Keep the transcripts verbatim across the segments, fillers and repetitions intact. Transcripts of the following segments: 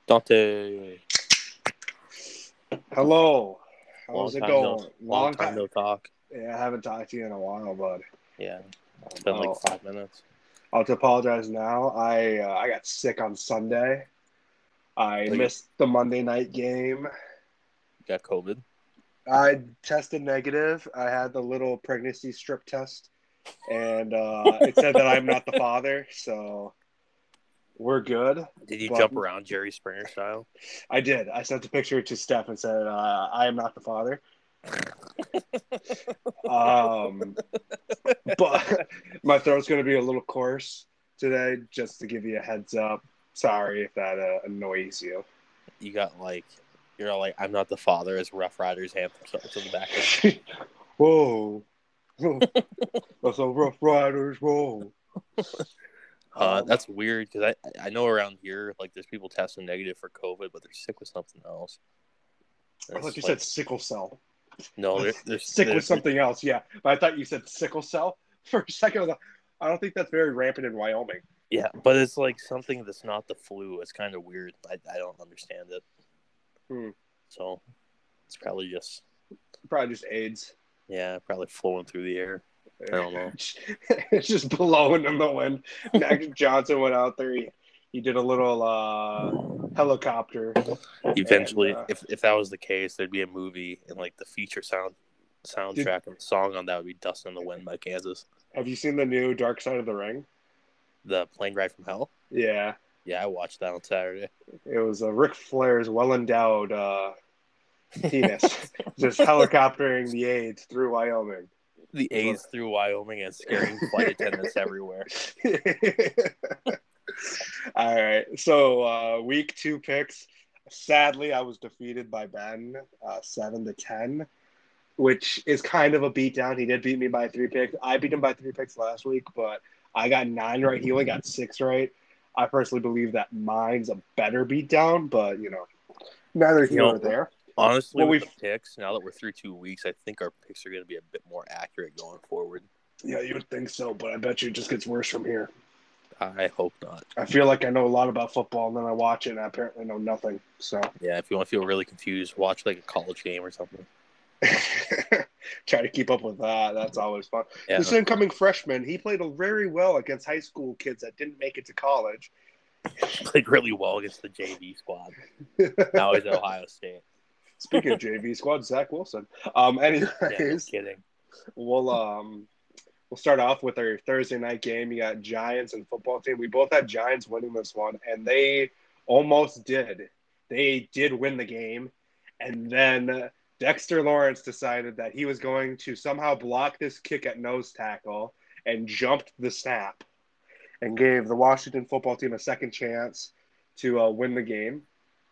Dante, Hello. long How's it time no, going? long Long time time. no talk. Yeah, I haven't talked to you in a while, bud. Yeah, it's been like Oh, five minutes. I'll have to apologize now. I uh, I got sick on Sunday. I So you missed the Monday night game. got COVID. I tested negative. I had the little pregnancy strip test, and uh, it said that I'm not the father, so we're good. Did you But jump around Jerry Springer style? I did. I sent a picture to Steph and said, uh, "I am not the father." Um, but my throat's going to be a little coarse today, just to give you a heads up. Sorry if that uh, annoys you. You got like, you're all like, I'm not the father as Rough Riders anthem starts in the background. Whoa. That's a Rough Riders. Whoa. Uh, Um, that's weird because I I know around here like there's people testing negative for COVID, but they're sick with something else. And I thought you it's like said sickle cell. no, there, there's Sick there, with something else, yeah. But I thought you said sickle cell for a second. I, was like, I don't think that's very rampant in Wyoming. yeah, but it's like something that's not the flu. It's kind of weird. I I don't understand it. Hmm. So it's probably just Probably just AIDS. yeah, probably flowing through the air. I don't know. It's just blowing in the wind. Max Johnson went out there. He, he did a little uh, helicopter. Eventually, And, uh, if if that was the case, there'd be a movie and like the feature sound did, soundtrack and the song on that would be "Dust in the Wind" by Kansas. have you seen the new Dark Side of the Ring? The plane ride from hell. Yeah. Yeah, I watched that on Saturday. It was uh, Ric Flair's well endowed uh, penis just helicoptering the AIDS through Wyoming. The AIDS through Wyoming and scaring flight attendants everywhere. All right. So uh, week two picks. Sadly, I was defeated by Ben, uh, seven to ten, which is kind of a beatdown. He did beat me by three picks. I beat him by three picks last week, but I got nine right. He only got six right. I personally believe that mine's a better beatdown, but you know, neither You here know, nor there. honestly, Well, with we the picks, now that we're through two weeks, I think our picks are going to be a bit more accurate going forward. yeah, you would think so, but I bet you it just gets worse from here. I hope not. I feel like I know a lot about football, and then I watch it, and I apparently know nothing. So Yeah, if you want to feel really confused, watch like a college game or something. try to keep up with that. That's always fun. Yeah. This incoming freshman, he played very well against high school kids that didn't make it to college. Played really well against the J V squad. Now he's at Ohio State. Speaking of J V squad, Zach Wilson. Um, anyways, Yeah, no kidding. we'll um we'll start off with our Thursday night game. You got Giants and football team. We both had Giants winning this one, and they almost did. They did win the game, and then Dexter Lawrence decided that he was going to somehow block this kick at nose tackle and jumped the snap and gave the Washington football team a second chance to uh, win the game.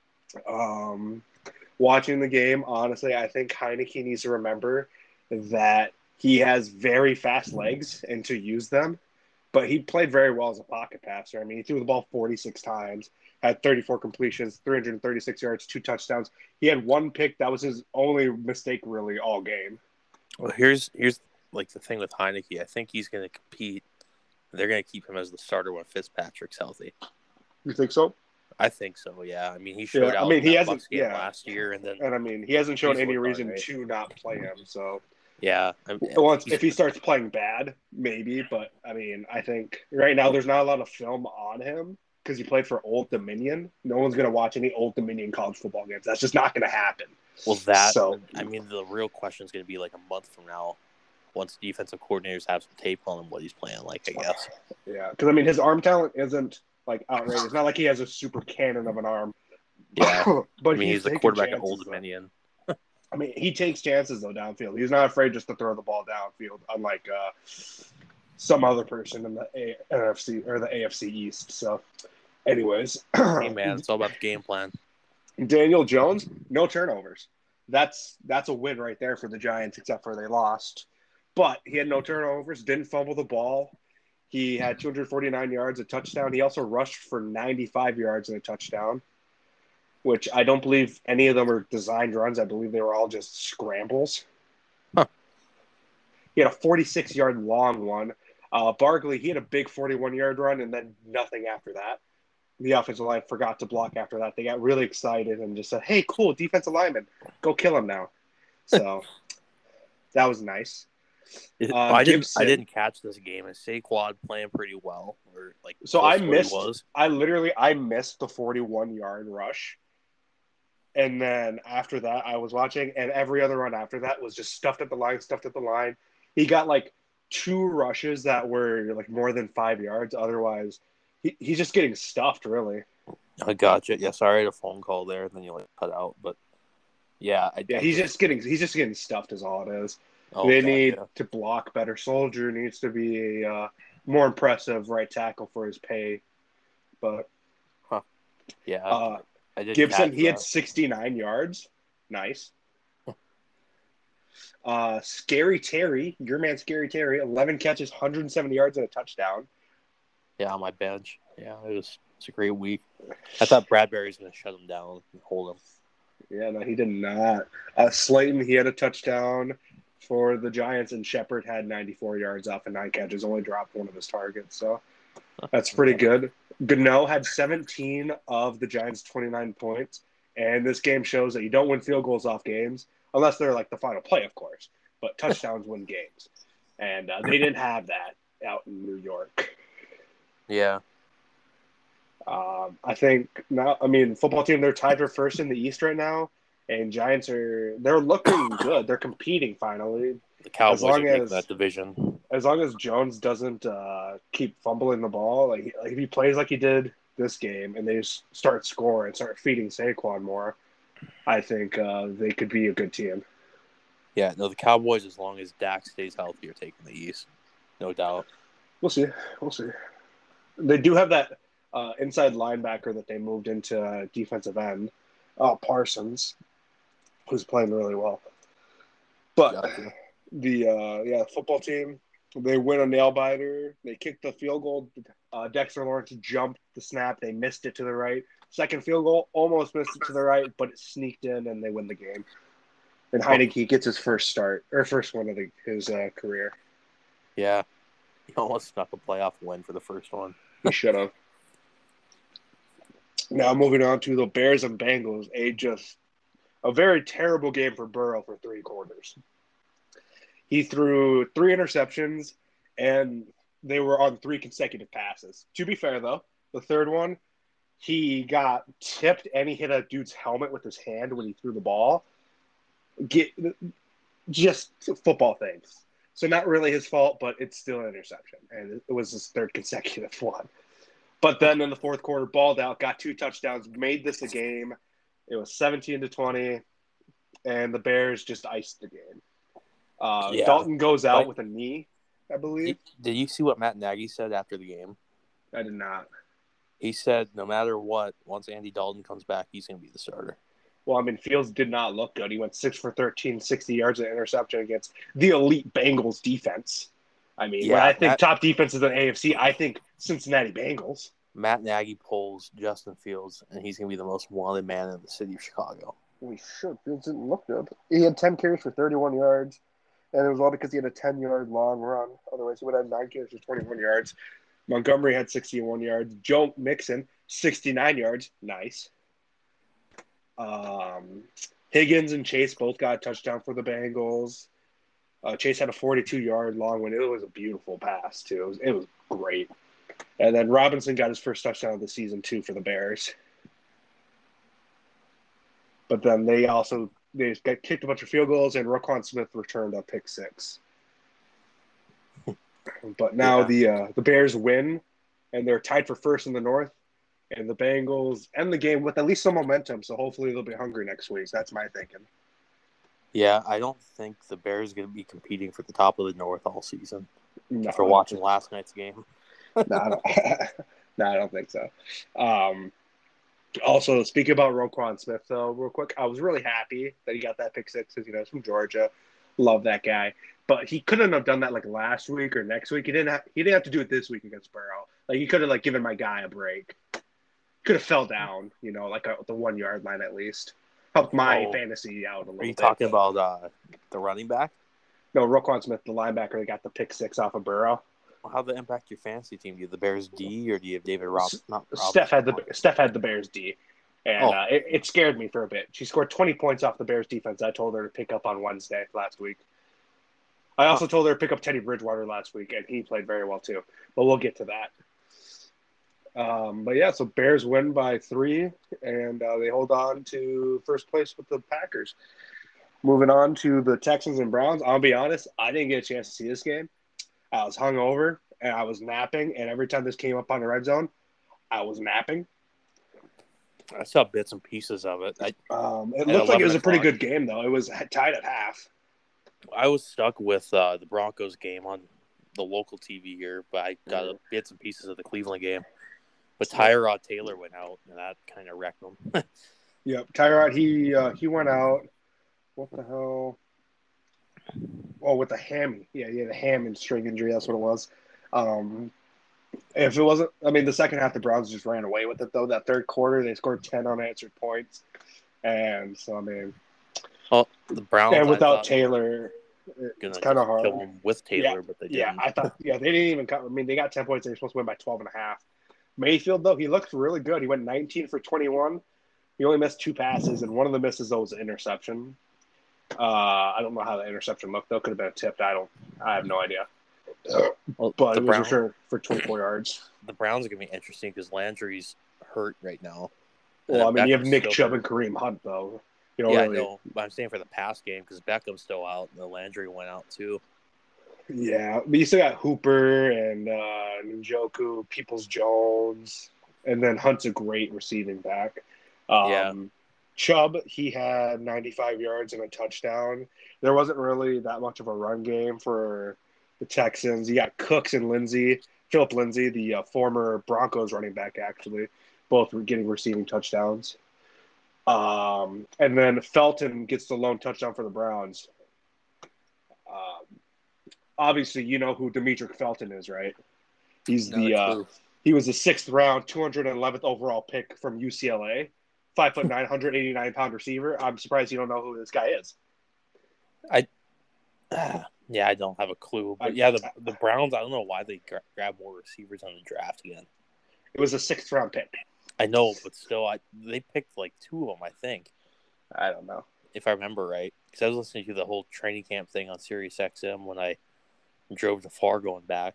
Um, watching the game, honestly, I think Heineke needs to remember that he has very fast legs and to use them. But he played very well as a pocket passer. I mean, he threw the ball forty-six times, had thirty-four completions, three hundred thirty-six yards, two touchdowns. He had one pick. That was his only mistake, really, all game. Well, here's here's like the thing with Heineke. I think he's going to compete. They're going to keep him as the starter when Fitzpatrick's healthy. You think so? I think so. Yeah. I mean, he showed Yeah, out I mean, in he that hasn't. Bucs game Yeah, last year, and then and I mean, he hasn't shown he's any looked reason all right. to not play him. So Yeah. I mean, once he's- if he starts playing bad, maybe. But I mean, I think right now there's not a lot of film on him because he played for Old Dominion. No one's gonna watch any Old Dominion college football games. That's just not gonna happen. well, that So I mean, the real question is going to be like a month from now, once defensive coordinators have some tape on him, what he's playing like. I guess. yeah, because I mean, his arm talent isn't like outrageous. It's not like he has a super cannon of an arm. Yeah. But I mean, he's, he's, the taking quarterback chances, at Old though. Dominion. I mean, he takes chances though downfield. He's not afraid just to throw the ball downfield, unlike uh, some other person in the a- N F C or the A F C East. So, anyways, Hey man, it's all about the game plan. Daniel Jones, no turnovers. That's that's a win right there for the Giants, except for they lost. But he had no turnovers, didn't fumble the ball. He had two hundred forty-nine yards, a touchdown. He also rushed for ninety-five yards and a touchdown, which I don't believe any of them are designed runs. I believe they were all just scrambles. Huh. He had a forty-six-yard long one. Uh, Barkley, he had a big forty-one-yard run and then nothing after that. the offensive line forgot to block after that. They got really excited and just said, "Hey, cool, defensive lineman, go kill him now." So that was nice. It, Uh, I didn't. I Gibson. didn't catch this game. Is Saquon playing pretty well, or like So close I to what he missed. was? I literally I missed the forty-one yard rush, and then after that I was watching, and every other run after that was just stuffed at the line, stuffed at the line. He got like two rushes that were like more than five yards. Otherwise, he, he's just getting stuffed. Really. I gotcha. Yeah, sorry, I had a phone call there, and then you like cut out. But yeah, I, Yeah, I he's just. just getting he's just getting stuffed is all it is. Oh, They need gotcha. to block better. Soldier needs to be a uh, more impressive right tackle for his pay. But Huh. Yeah, uh, I didn't Gibson, catch he had that. sixty-nine yards. Nice. Uh, Scary Terry, your man Scary Terry, eleven catches, one hundred seventy yards and a touchdown. Yeah, on my bench. Yeah, it was. It's a great week. I thought Bradbury was going to shut him down and hold him. Yeah, no, he did not. Uh, Slayton, he had a touchdown for the Giants, and Shepard had ninety-four yards off of nine catches, only dropped one of his targets. So that's pretty good. Gano had seventeen of the Giants' twenty-nine points, and this game shows that you don't win field goals off games, unless they're like the final play, of course. But touchdowns win games, and uh, they didn't have that out in New York. Yeah. Um, I think now, I mean, football team, they're tied for first in the East right now, and Giants are they're looking good. They're competing finally. The As Cowboys are long taking that as division. as long as Jones doesn't uh, keep fumbling the ball, like, like if he plays like he did this game, and they just start scoring, start feeding Saquon more, I think uh, they could be a good team. Yeah, no, the Cowboys, as long as Dak stays healthy, are taking the East. No doubt. We'll see. We'll see. They do have that uh, inside linebacker that they moved into uh, defensive end, uh, Parsons, who's playing really well. But Gotcha. the uh, yeah football team, they win a nail biter. They kicked the field goal. Uh, Dexter Lawrence jumped the snap. They missed it to the right. Second field goal, almost missed it to the right, but it sneaked in and they win the game. And Heineke gets his first start or first one of the, his uh, career. Yeah. He almost snuck a playoff win for the first one. He should have. Now moving on to the Bears and Bengals, a just a very terrible game for Burrow for three quarters. He threw three interceptions, and they were on three consecutive passes. To be fair, though, the third one, he got tipped and he hit a dude's helmet with his hand when he threw the ball. Get just football things. So not really his fault, but it's still an interception, and it was his third consecutive one. But then in the fourth quarter, balled out, got two touchdowns, made this a game. It was seventeen to twenty, and the Bears just iced the game. Uh, Yeah. Dalton goes out But with a knee, I believe. did, did you see what Matt Nagy said after the game? I did not. He said no matter what, once Andy Dalton comes back, he's going to be the starter. Well, I mean, Fields did not look good. He went six for thirteen, sixty yards, and interception against the elite Bengals defense. I mean, Yeah, when I think Matt- top defenses in the A F C, I think Cincinnati Bengals. Matt Nagy pulls Justin Fields, and he's going to be the most wanted man in the city of Chicago. We should. Fields didn't look good. He had ten carries for thirty-one yards, and it was all because he had a ten-yard long run. Otherwise, he would have had nine carries for twenty-one yards. Montgomery had sixty-one yards. Joe Mixon, sixty-nine yards. Nice. Um, Higgins and Chase both got a touchdown for the Bengals. Uh, Chase had a forty-two-yard long one. It was a beautiful pass, too. It was, it was great. And then Robinson got his first touchdown of the season, too, for the Bears. But then they also they got kicked a bunch of field goals, and Roquan Smith returned a pick six. But now Yeah. the uh, the Bears win, and they're tied for first in the North. And the Bengals end the game with at least some momentum, so hopefully they'll be hungry next week. That's my thinking. Yeah, I don't think the Bears are going to be competing for the top of the North all season. No, After watching last night's game. no, I don't, no, I don't think so. Um, also, speaking about Roquan Smith, though, real quick, I was really happy that he got that pick six because, you know, he's from Georgia. Love that guy. But he couldn't have done that, like, last week or next week. He didn't have, he didn't have to do it this week against Burrow. Like, he could have, like, given my guy a break. Could have fell down, you know, like a, the one-yard line at least. Helped my Oh, fantasy out a little Are you bit. talking about uh, the running back? No, Roquan Smith, the linebacker, that got the pick six off of Burrow. How'd that impact your fantasy team? Do you have the Bears D or do you have David Rob? Not Steph had the Robinson. Steph had the Bears D, and Oh, uh, it, it scared me for a bit. She scored twenty points off the Bears defense. I told her to pick up on Wednesday last week. I also huh. told her to pick up Teddy Bridgewater last week, and he played very well too. But we'll get to that. Um, but yeah, so Bears win by three, and uh, they hold on to first place with the Packers. Moving on to the Texans and Browns. I'll be honest, I didn't get a chance to see this game. I was hungover and I was napping, and every time this came up on the red zone, I was napping. I saw bits and pieces of it. I, Um, it at looked like it eleven was a pretty o'clock, good game, though. It was tied at half. I was stuck with uh, the Broncos game on the local T V here, but I got Mhm. bits and pieces of the Cleveland game. But Tyrod Taylor went out, and that kind of wrecked him. Yep, Tyrod, he uh, he went out. What the hell? Oh, with the hammy. Yeah, yeah, the ham and string injury. That's what it was. Um, if it wasn't, I mean, the second half, the Browns just ran away with it, though. That third quarter, they scored ten unanswered points. And so, I mean, Well, the Browns, and I without thought were Taylor, it's gonna kind just of hard. kill him with Yeah, Taylor, but they yeah, didn't. I thought, yeah, they didn't even cut. I mean, they got ten points. They were supposed to win by twelve and a half. Mayfield, though, he looked really good. He went nineteen for twenty-one. He only missed two passes, and one of the misses, though, was an interception. Uh, I don't know how the interception looked, though. Could have been a tipped. I don't, I have no idea. Well, But the it was Browns, returned for twenty-four yards. the Browns are gonna be interesting because Landry's hurt right now, and Well, I then mean, you have Beckham's Nick still Chubb hurt. and Kareem Hunt, though. You don't Yeah, I really. know. But I'm saying for the past game because Beckham's still out and the Landry went out too. Yeah, but you still got Hooper and uh, Njoku, Peoples Jones, and then Hunt's a great receiving back. Yeah, Um, Chubb, he had ninety-five yards and a touchdown. There wasn't really that much of a run game for the Texans. You got Cooks and Lindsey, Philip Lindsay, the uh, former Broncos running back, actually, both were getting receiving touchdowns. Um, and then Felton gets the lone touchdown for the Browns. Um, Obviously, you know who Demetric Felton is, right? He's not a the uh, clue. he was the sixth round, two hundred eleventh overall pick from U C L A, five foot nine, one hundred eighty-nine pound receiver. I'm surprised you don't know who this guy is. I yeah, I don't have a clue. But I, yeah, the I, the Browns. I don't know why they gra- grab more receivers on the draft again. it was a sixth round pick. I know, but still, I they picked like two of them. I think, I don't know. if I remember right, because I was listening to the whole training camp thing on Sirius X M when I drove to Fargo and back,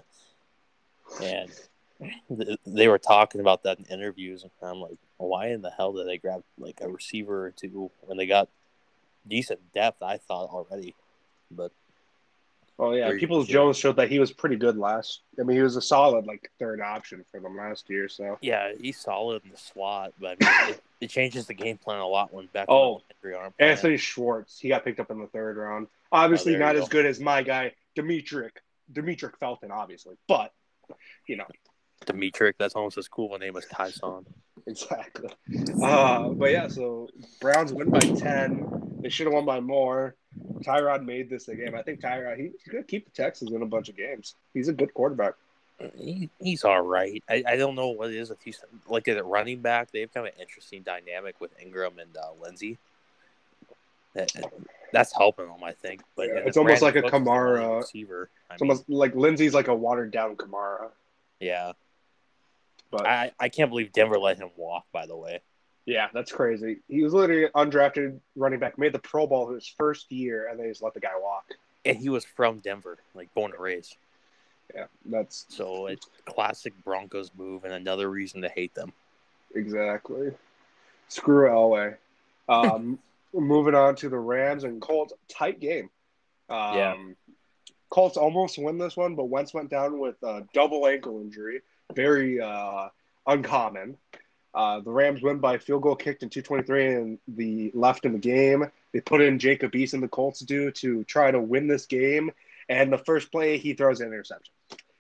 and th- they were talking about that in interviews, and I'm like, well, why in the hell did they grab like a receiver or two when they got decent depth? I thought already, but Well, yeah, what are you Peoples gonna do? Jones showed that he was pretty good last. I mean, he was a solid like third option for them last year. So. Yeah, he's solid in the slot, but I mean, it, it changes the game plan a lot when Beckham Oh, and Landry aren't playing. Anthony Schwartz, he got picked up in the third round. Oh, Obviously, there you not as go. good as my guy Demetric Demetric Felton, obviously, but you know. Demetric, that's almost as cool a name as Tyson. Exactly. Uh, but yeah, so Browns win by ten. They should have won by more. Tyrod made this a game. I think Tyrod, he, he's going to keep the Texans in a bunch of games. He's a good quarterback. He, he's all right. I, I don't know what it is with Houston. Like at running back, they have kind of an interesting dynamic with Ingram and uh, Lindsey. That, that's helping them, I think. But Yeah, and it's then almost Brandon like a Cooks is their only Kamara. receiver. I It's mean, almost like Lindsey's like a watered down Kamara. yeah. But I, I can't believe Denver let him walk, by the way. yeah, that's crazy. He was literally undrafted running back, made the Pro Bowl his first year, and they just let the guy walk. And he was from Denver, like born and raised. Yeah, that's So it's classic Broncos move and another reason to hate them. exactly. Screw Elway. Um, moving on to the Rams and Colts. Tight game. Um, Yeah. Colts almost win this one, but Wentz went down with a double ankle injury. Very uh, uncommon. Uh, the Rams win by field goal kicked in two twenty-three and the left in the game. They put in Jacob Eason, the Colts do, to try to win this game. And the first play, he throws an interception.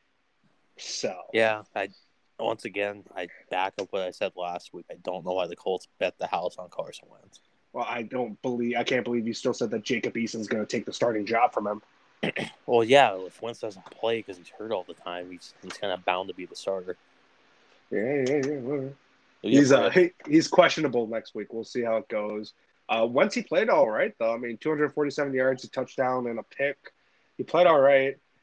So Yeah, I once again I back up what I said last week. I don't know why the Colts bet the house on Carson Wentz. well, I don't believe I can't believe you still said that Jacob Eason's going to take the starting job from him. Well, yeah, if Wentz doesn't play because he's hurt all the time, he's he's kind of bound to be the starter. Yeah, yeah, yeah. Whatever. Yeah, He's uh, but- he, he's questionable next week. We'll see how it goes. Uh, Wentz he played all right though. I mean, two hundred forty-seven yards, a touchdown, and a pick. He played all right.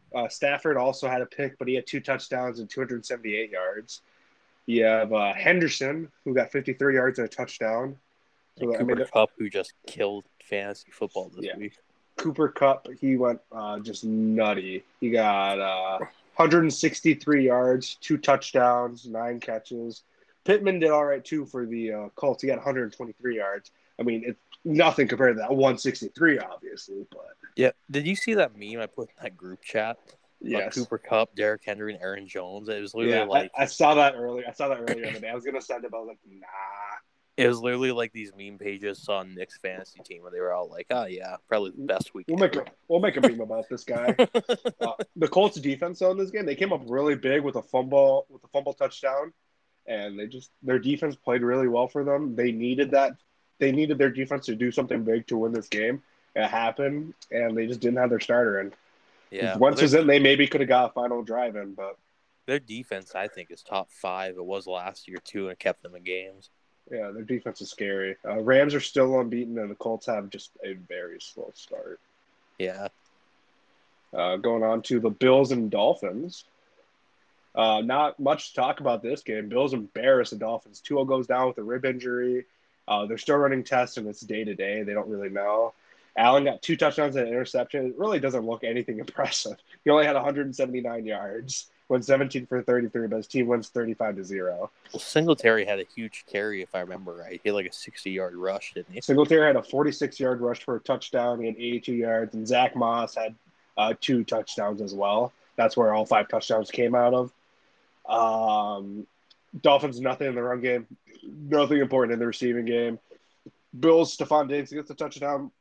Uh, Stafford also had a pick, but he had two touchdowns and two hundred seventy-eight yards. You have uh, Henderson, who got fifty-three yards and a touchdown. And So I Cooper mean, Kupp, who just killed fantasy football this yeah, week. Cooper Kupp, he went uh, just nutty. He got uh, one hundred sixty-three yards, two touchdowns, nine catches. Pittman did all right too for the uh, Colts. He got one hundred twenty-three yards. I mean, it's nothing compared to that one sixty-three, obviously, but yeah. Did you see that meme I put in that group chat? About yes. Cooper Kupp, Derrick Henry, and Aaron Jones. It was literally Yeah, like I, I saw that earlier. I saw that earlier in the day. I was gonna send it, but I was like, nah. it was literally like these meme pages on Nick's fantasy team where they were all like, "Oh yeah, probably the best week." We'll make a we'll make a meme about this guy. Uh, the Colts defense though in this game, they came up really big with a fumble with a fumble touchdown, and they just their defense played really well for them. They needed that. They needed their defense to do something big to win this game. It happened, and they just didn't have their starter in. Yeah, If well, Wentz was in, they maybe could have got a final drive in, but their defense, I think, is top five. It was last year too, and it kept them in games. yeah, their defense is scary. Uh, Rams are still unbeaten, and the Colts have just a very slow start. Yeah. Uh, going on to the Bills and Dolphins. Uh, not much to talk about this game. Bills embarrass the Dolphins. Tua goes down with a rib injury. Uh, they're still running tests, and it's day to day. They don't really know. Allen got two touchdowns and an interception. It really doesn't look anything impressive. He only had one hundred seventy-nine yards, went seventeen for thirty-three, but his team wins thirty-five to zero. Well, Singletary had a huge carry, if I remember right. He had like a sixty-yard rush, didn't he? Singletary had a forty-six-yard rush for a touchdown. He had eighty-two yards, and Zach Moss had uh, two touchdowns as well. That's where all five touchdowns came out of. Um, Dolphins, nothing in the run game, nothing important in the receiving game. Bills, Stephon Diggs gets a touchdown,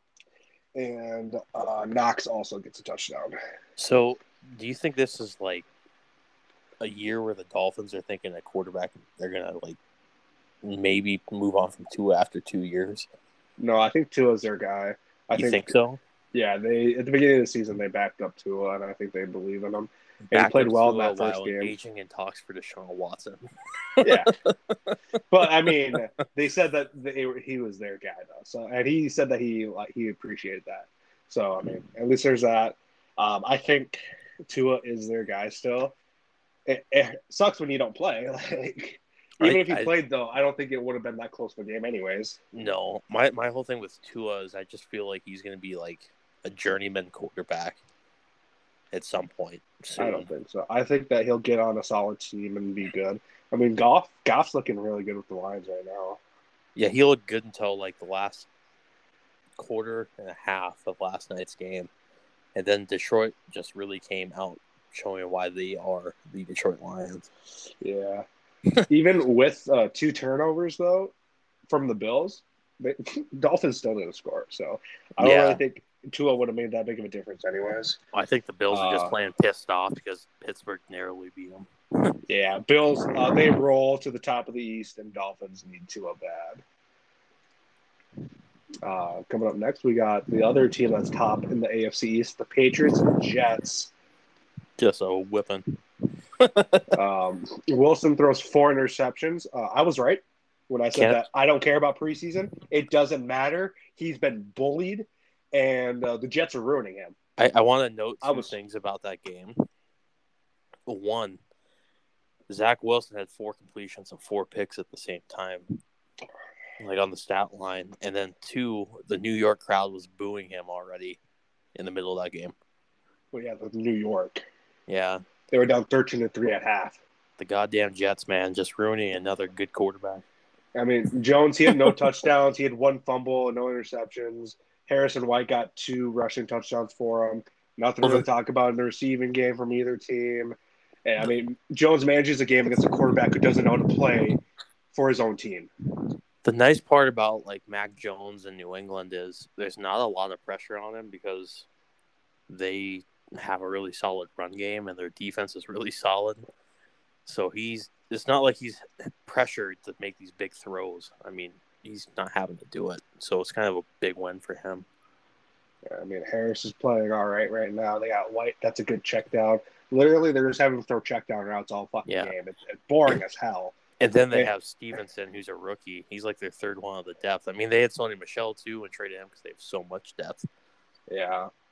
and uh, Knox also gets a touchdown. So, do you think this is like a year where the Dolphins are thinking at quarterback they're gonna like maybe move on from Tua after two years? No, I think Tua's their guy. I you think, think so? Yeah, they at the beginning of the season they backed up Tua, and I think they believe in him. And Back he played up well in Tua that first while game. engaging in talks for Deshaun Watson. Yeah, but I mean, they said that they, he was their guy though. So, and he said that he like he appreciated that. So, I mean, at least there's that. Um, I think Tua is their guy still. It, it sucks when you don't play. Like, even I, if he I, played though, I don't think it would have been that close of a game, anyways. No, my my whole thing with Tua is I just feel like he's going to be like a journeyman quarterback at some point soon. I don't think so. I think that he'll get on a solid team and be good. I mean, Goff, Goff's looking really good with the Lions right now. Yeah, he looked good until like the last quarter and a half of last night's game, and then Detroit just really came out showing why they are the Detroit Lions. Yeah. Even with uh, two turnovers, though, from the Bills, they, Dolphins still didn't score. So I don't Yeah. really think Tua would have made that big of a difference anyways. I think the Bills are just Uh, playing pissed off because Pittsburgh narrowly beat them. Yeah, Bills, uh, they roll to the top of the East, and Dolphins need Tua bad. Uh, coming up next, we got the other team that's top in the A F C East, the Patriots and Jets. Just a whipping. Um, Wilson throws four interceptions. Uh, I was right when I said Can't- that I don't care about preseason. It doesn't matter. He's been bullied, and uh, the Jets are ruining him. I, I want to note I two was- things about that game. One, Zach Wilson had four completions and four picks at the same time, like on the stat line. And then two, the New York crowd was booing him already in the middle of that game. Well, yeah, the New York. Yeah, They were down thirteen to three at half. the goddamn Jets, man, just ruining another good quarterback. I mean, Jones, he had no touchdowns. He had one fumble and no interceptions. Harrison White got two rushing touchdowns for him. Nothing Well, really the- to talk about in the receiving game from either team. And I mean, Jones manages a game against a quarterback who doesn't know how to play for his own team. The nice part about like Mac Jones in New England is there's not a lot of pressure on him because they have a really solid run game and their defense is really solid. So he's it's not like he's pressured to make these big throws. I mean, he's not having to do it. So it's kind of a big win for him. I mean, Harris is playing all right right now. They got White. That's a good check down. Literally, they're just having to throw check down routes all fucking Yeah. game. It's, it's boring as hell. And then they Yeah. have Stevenson, who's a rookie. He's like their third one of the depth. I mean, they had Sony Michelle too and traded him because they have so much depth. Yeah.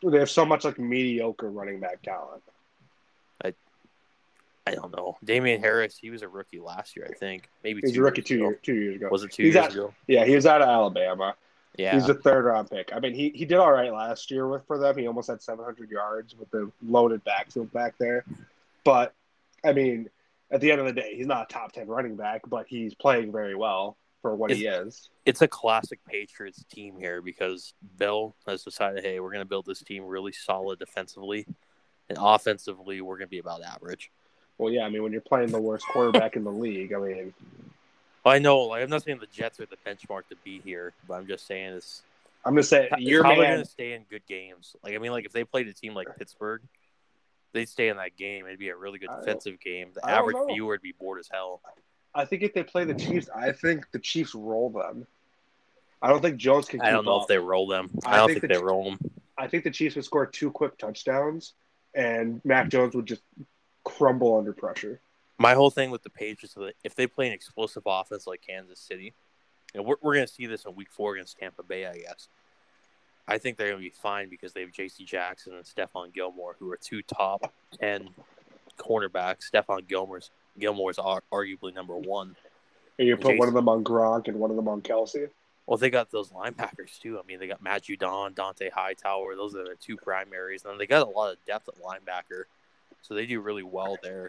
They have so much like mediocre running back talent. I I don't know. Damian Harris, he was a rookie last year, I think. Maybe He's two a rookie years two ago. years two years ago. Was it two he's years at, ago? Yeah, he was out of Alabama. Yeah. He's a third round pick. I mean, he, he did all right last year with for them. He almost had seven hundred yards with the loaded backfield back there. But I mean, at the end of the day, he's not a top ten running back, but he's playing very well for what it's, he is. It's a classic Patriots team here because Bill has decided, hey, we're going to build this team really solid defensively, and offensively, we're going to be about average. Well, yeah, I mean, when you're playing the worst quarterback in the league, I mean, I know, like I'm not saying the Jets are the benchmark to be here, but I'm just saying it's. I'm just saying your how man. they're going to stay in good games. Like I mean, like if they played a team like Pittsburgh, they'd stay in that game. It'd be a really good defensive game. The average viewer would be bored as hell. I think if they play the Chiefs, I think the Chiefs roll them. I don't think Jones can keep I don't know up. if they roll them. I, I don't think think, the, they roll them. I think the Chiefs would score two quick touchdowns, and Mac Jones would just crumble under pressure. My whole thing with the Patriots, if they play an explosive offense like Kansas City, you know, we're, we're going to see this in week four against Tampa Bay, I guess. I think they're going to be fine because they have J C Jackson and Stephon Gilmore, who are two top ten cornerbacks. Stephon Gilmore's, Gilmore's arguably number one. And you put J C one of them on Gronk and one of them on Kelsey? Well, they got those linebackers, too. I mean, they got Matt Judon, Dante Hightower. Those are their two primaries. And they got a lot of depth at linebacker, so they do really well there.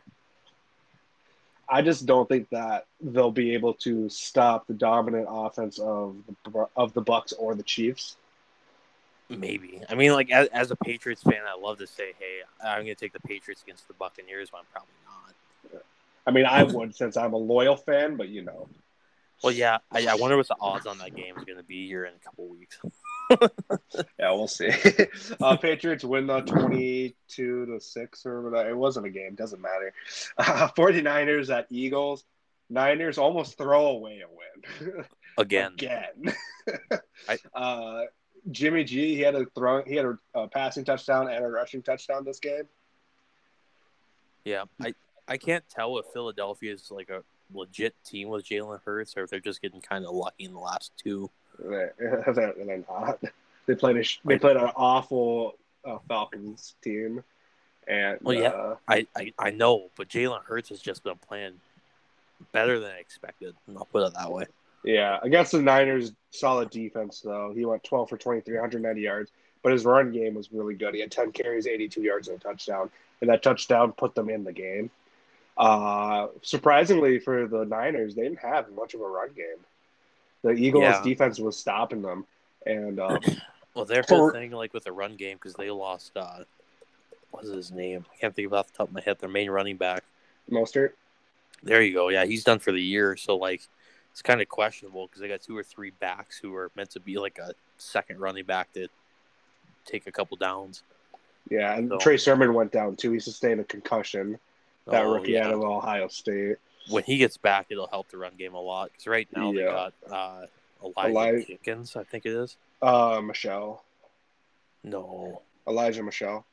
I just don't think that they'll be able to stop the dominant offense of the, of the Bucks or the Chiefs. Maybe. I mean, like, as, as a Patriots fan, I love to say, hey, I'm going to take the Patriots against the Buccaneers, but I'm probably not. I mean, I would since I'm a loyal fan, but, you know. Well, yeah, I, I wonder what the odds on that game is going to be here in a couple weeks. Yeah, we'll see. uh, Patriots win the twenty-two to six or whatever. It wasn't a game. Doesn't matter. Uh, 49ers at Eagles. Niners almost throw away a win. Again. Again. I, uh, Jimmy G, he had a throw. He had a, a passing touchdown and a rushing touchdown this game. Yeah, I, I can't tell if Philadelphia is like a legit team with Jalen Hurts or if they're just getting kind of lucky in the last two. They're, they're not. They played a they played an awful uh, Falcons team, and well, yeah, uh, I, I I know, but Jalen Hurts has just been playing better than I expected. I'll put it that way. Yeah, against the Niners, solid defense though. He went twelve for twenty-three, one hundred ninety yards, but his run game was really good. He had ten carries, eighty-two yards, and a touchdown, and that touchdown put them in the game. Uh, surprisingly for the Niners, they didn't have much of a run game. The Eagles' yeah. defense was stopping them, and um, well, their whole for, thing, like with the run game, because they lost. Uh, what's his name? I can't think of it off the top of my head. Their main running back, Mostert. There you go. Yeah, he's done for the year. So like, it's kind of questionable because they got two or three backs who are meant to be like a second running back to take a couple downs. Yeah, and so, Trey Sermon went down too. He sustained a concussion. That oh, rookie yeah. out of Ohio State. When he gets back, it'll help the run game a lot. Because right now yeah. they got uh, Elijah Eli- Jenkins, I think it is. Uh, Michelle. No. Elijah Michelle.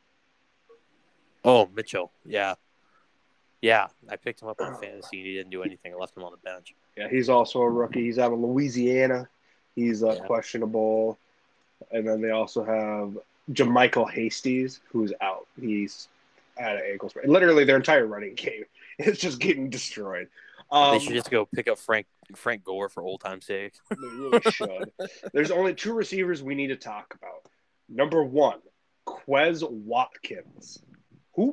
Oh, Mitchell. Yeah. Yeah, I picked him up on fantasy, and he didn't do anything. I left him on the bench. Yeah, he's also a rookie. He's out of Louisiana. He's uh, yeah. questionable. And then they also have Jermichael Hasties, who's out. He's out of ankle sprain. Literally, their entire running game is just getting destroyed. Um, they should just go pick up Frank Frank Gore for old time's sake. They really should. There's only two receivers we need to talk about. Number one, Quez Watkins. Who?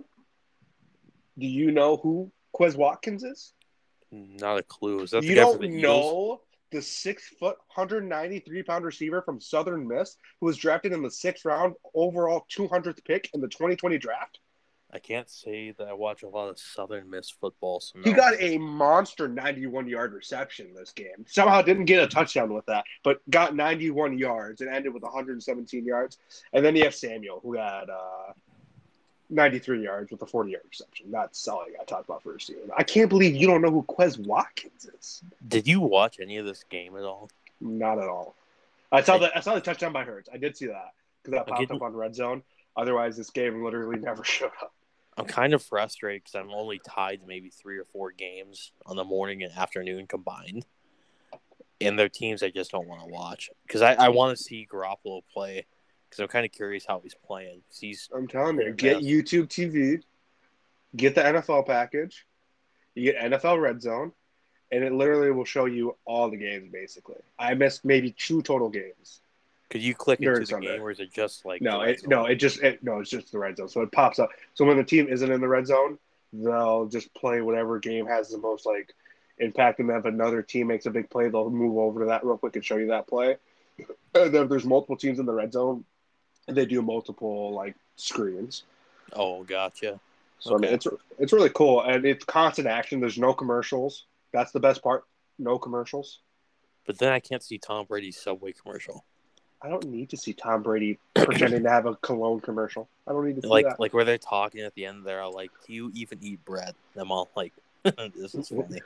Do you know who Quez Watkins is? Not a clue. Is that the you guy don't for the know Eagles? The six foot, one hundred ninety-three pound receiver from Southern Miss who was drafted in the sixth round, overall two hundredth pick in the twenty twenty draft? I can't say that I watch a lot of Southern Miss football. So no. He got a monster ninety-one yard reception this game. Somehow didn't get a touchdown with that, but got ninety-one yards and ended with one hundred seventeen yards. And then you have Samuel, who had uh, ninety-three yards with a forty yard reception. That's all I got to talk about for receiver. I can't believe you don't know who Quez Watkins is. Did you watch any of this game at all? Not at all. I saw the I saw the touchdown by Hurts. I did see that because that popped getting, up on Red Zone. Otherwise, this game literally never showed up. I'm kind of frustrated because I'm only tied to maybe three or four games on the morning and afternoon combined. And they're teams I just don't want to watch. Because I, I want to see Garoppolo play. because I'm kind of curious how he's playing. 'Cause he's I'm telling hit you, or get miss. YouTube T V, get the N F L package, you get N F L Red Zone, and it literally will show you all the games, basically. I missed maybe two total games Could you click during into the Sunday. game, or is it just like the No, red it, zone? no, it just it, no, it's just the red zone. So it pops up. So when the team isn't in the red zone, they'll just play whatever game has the most like impact. And then if another team makes a big play, they'll move over to that real quick and show you that play. And then if there's multiple teams in the red zone, they do multiple like screens. Oh, gotcha. So I mean, Okay. it's it's really cool, and it's constant action. There's no commercials. That's the best part. No commercials. But then I can't see Tom Brady's Subway commercial. I don't need to see Tom Brady pretending to have a cologne commercial. I don't need to see Like, that. like where they're talking at the end, they're all like, "Do you even eat bread?" And I'm all like, "This is funny."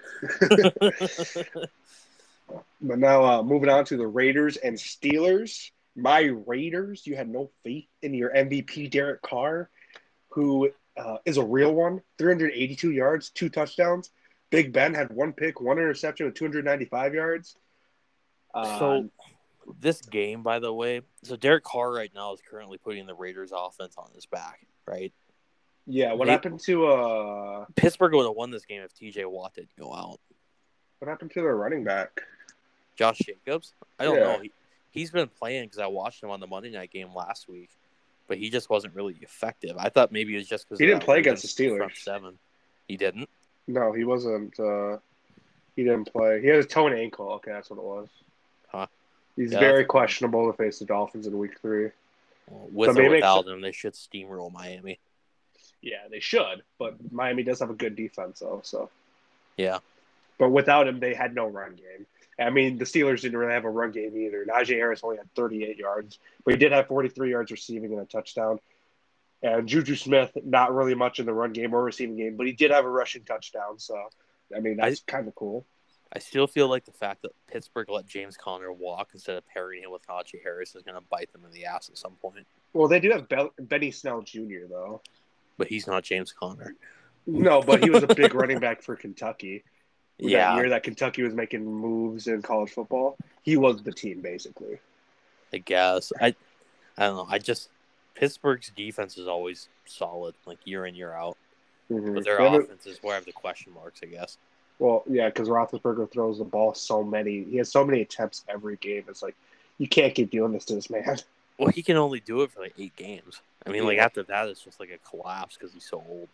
But now, uh, moving on to the Raiders and Steelers. My Raiders, you had no faith in your M V P, Derek Carr, who uh, is a real one. three hundred eighty-two yards, two touchdowns. Big Ben had one pick, one interception with two hundred ninety-five yards. Uh, So, this game, by the way, so Derek Carr right now is currently putting the Raiders offense on his back, right? yeah, what They- happened to uh, Pittsburgh would have won this game if T J Watt didn't go out. what happened to their running back? Josh Jacobs? I don't Yeah. know. He, he's been playing because I watched him on the Monday night game last week, but he just wasn't really effective. I thought maybe it was just because He didn't play against the Steelers. Front seven. He didn't? No, he wasn't. Uh, he didn't play. He had a toe and ankle. Okay, that's what it was. Huh. He's Yeah, very that's- questionable to face the Dolphins in Week Three. Well, with So or maybe without it's- him, they should steamroll Miami. Yeah, they should, but Miami does have a good defense, though. So, Yeah. but without him, they had no run game. I mean, the Steelers didn't really have a run game either. Najee Harris only had thirty-eight yards, but he did have forty-three yards receiving and a touchdown. And Juju Smith, not really much in the run game or receiving game, but he did have a rushing touchdown. So, I mean, that's kind of cool. I still feel like the fact that Pittsburgh let James Conner walk instead of pairing him with Najee Harris is going to bite them in the ass at some point. Well, they do have Be- Benny Snell Junior, though. But he's not James Conner. No, but he was a big running back for Kentucky. Yeah. That year that Kentucky was making moves in college football, he was the team, basically. I guess. I I don't know. I just Pittsburgh's defense is always solid, like year in, year out. Mm-hmm. But their They haven't- offense is where I have the question marks, I guess. Well, yeah, because Roethlisberger throws the ball so many. He has so many attempts every game. It's like, you can't keep doing this to this man. Well, he can only do it for like eight games. I mean, like Yeah. after that, it's just like a collapse because he's so old.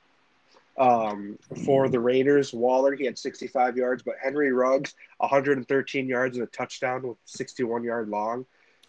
Um, for the Raiders, Waller, he had sixty-five yards, but Henry Ruggs, one hundred thirteen yards and a touchdown with sixty-one yard long.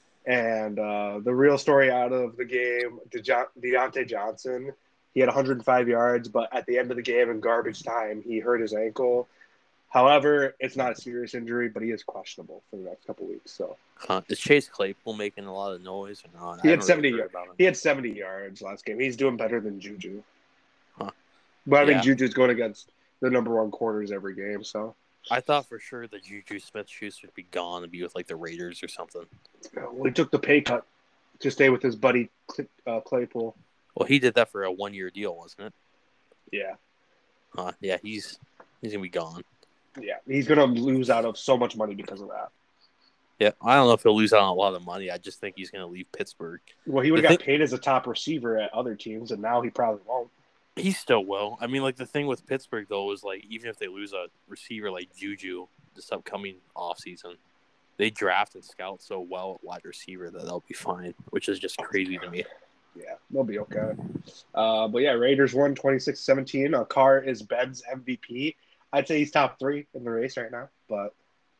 And uh, the real story out of the game, De- Deontay Johnson, he had one hundred five yards, but at the end of the game in garbage time, he hurt his ankle. However, it's not a serious injury, but he is questionable for the next couple weeks. So Huh. Is Chase Claypool making a lot of noise or not? He I had haven't seventy really heard yards. about him. He had seventy yards last game. He's doing better than Juju. Huh. But I mean, Yeah. Juju's going against the number one corners every game. So I thought for sure that Juju Smith-Schuster would be gone and be with like the Raiders or something. well, he took the pay cut to stay with his buddy uh, Claypool. Well, he did that for a one-year deal, wasn't it? Yeah, Huh. Yeah, he's he's gonna be gone. yeah. He's going to lose out of so much money because of that. Yeah, I don't know if he'll lose out on a lot of money. I just think he's gonna leave Pittsburgh. Well, he would The have got thing- paid as a top receiver at other teams, and now he probably won't. He still will. I mean, like the thing with Pittsburgh though is like even if they lose a receiver like Juju this upcoming offseason, they draft and scout so well at wide receiver that they'll be fine, which is just crazy to me. Yeah, they'll be okay. Uh, but yeah, Raiders won twenty-six seventeen. Uh, Carr is Ben's M V P. I'd say he's top three in the race right now, but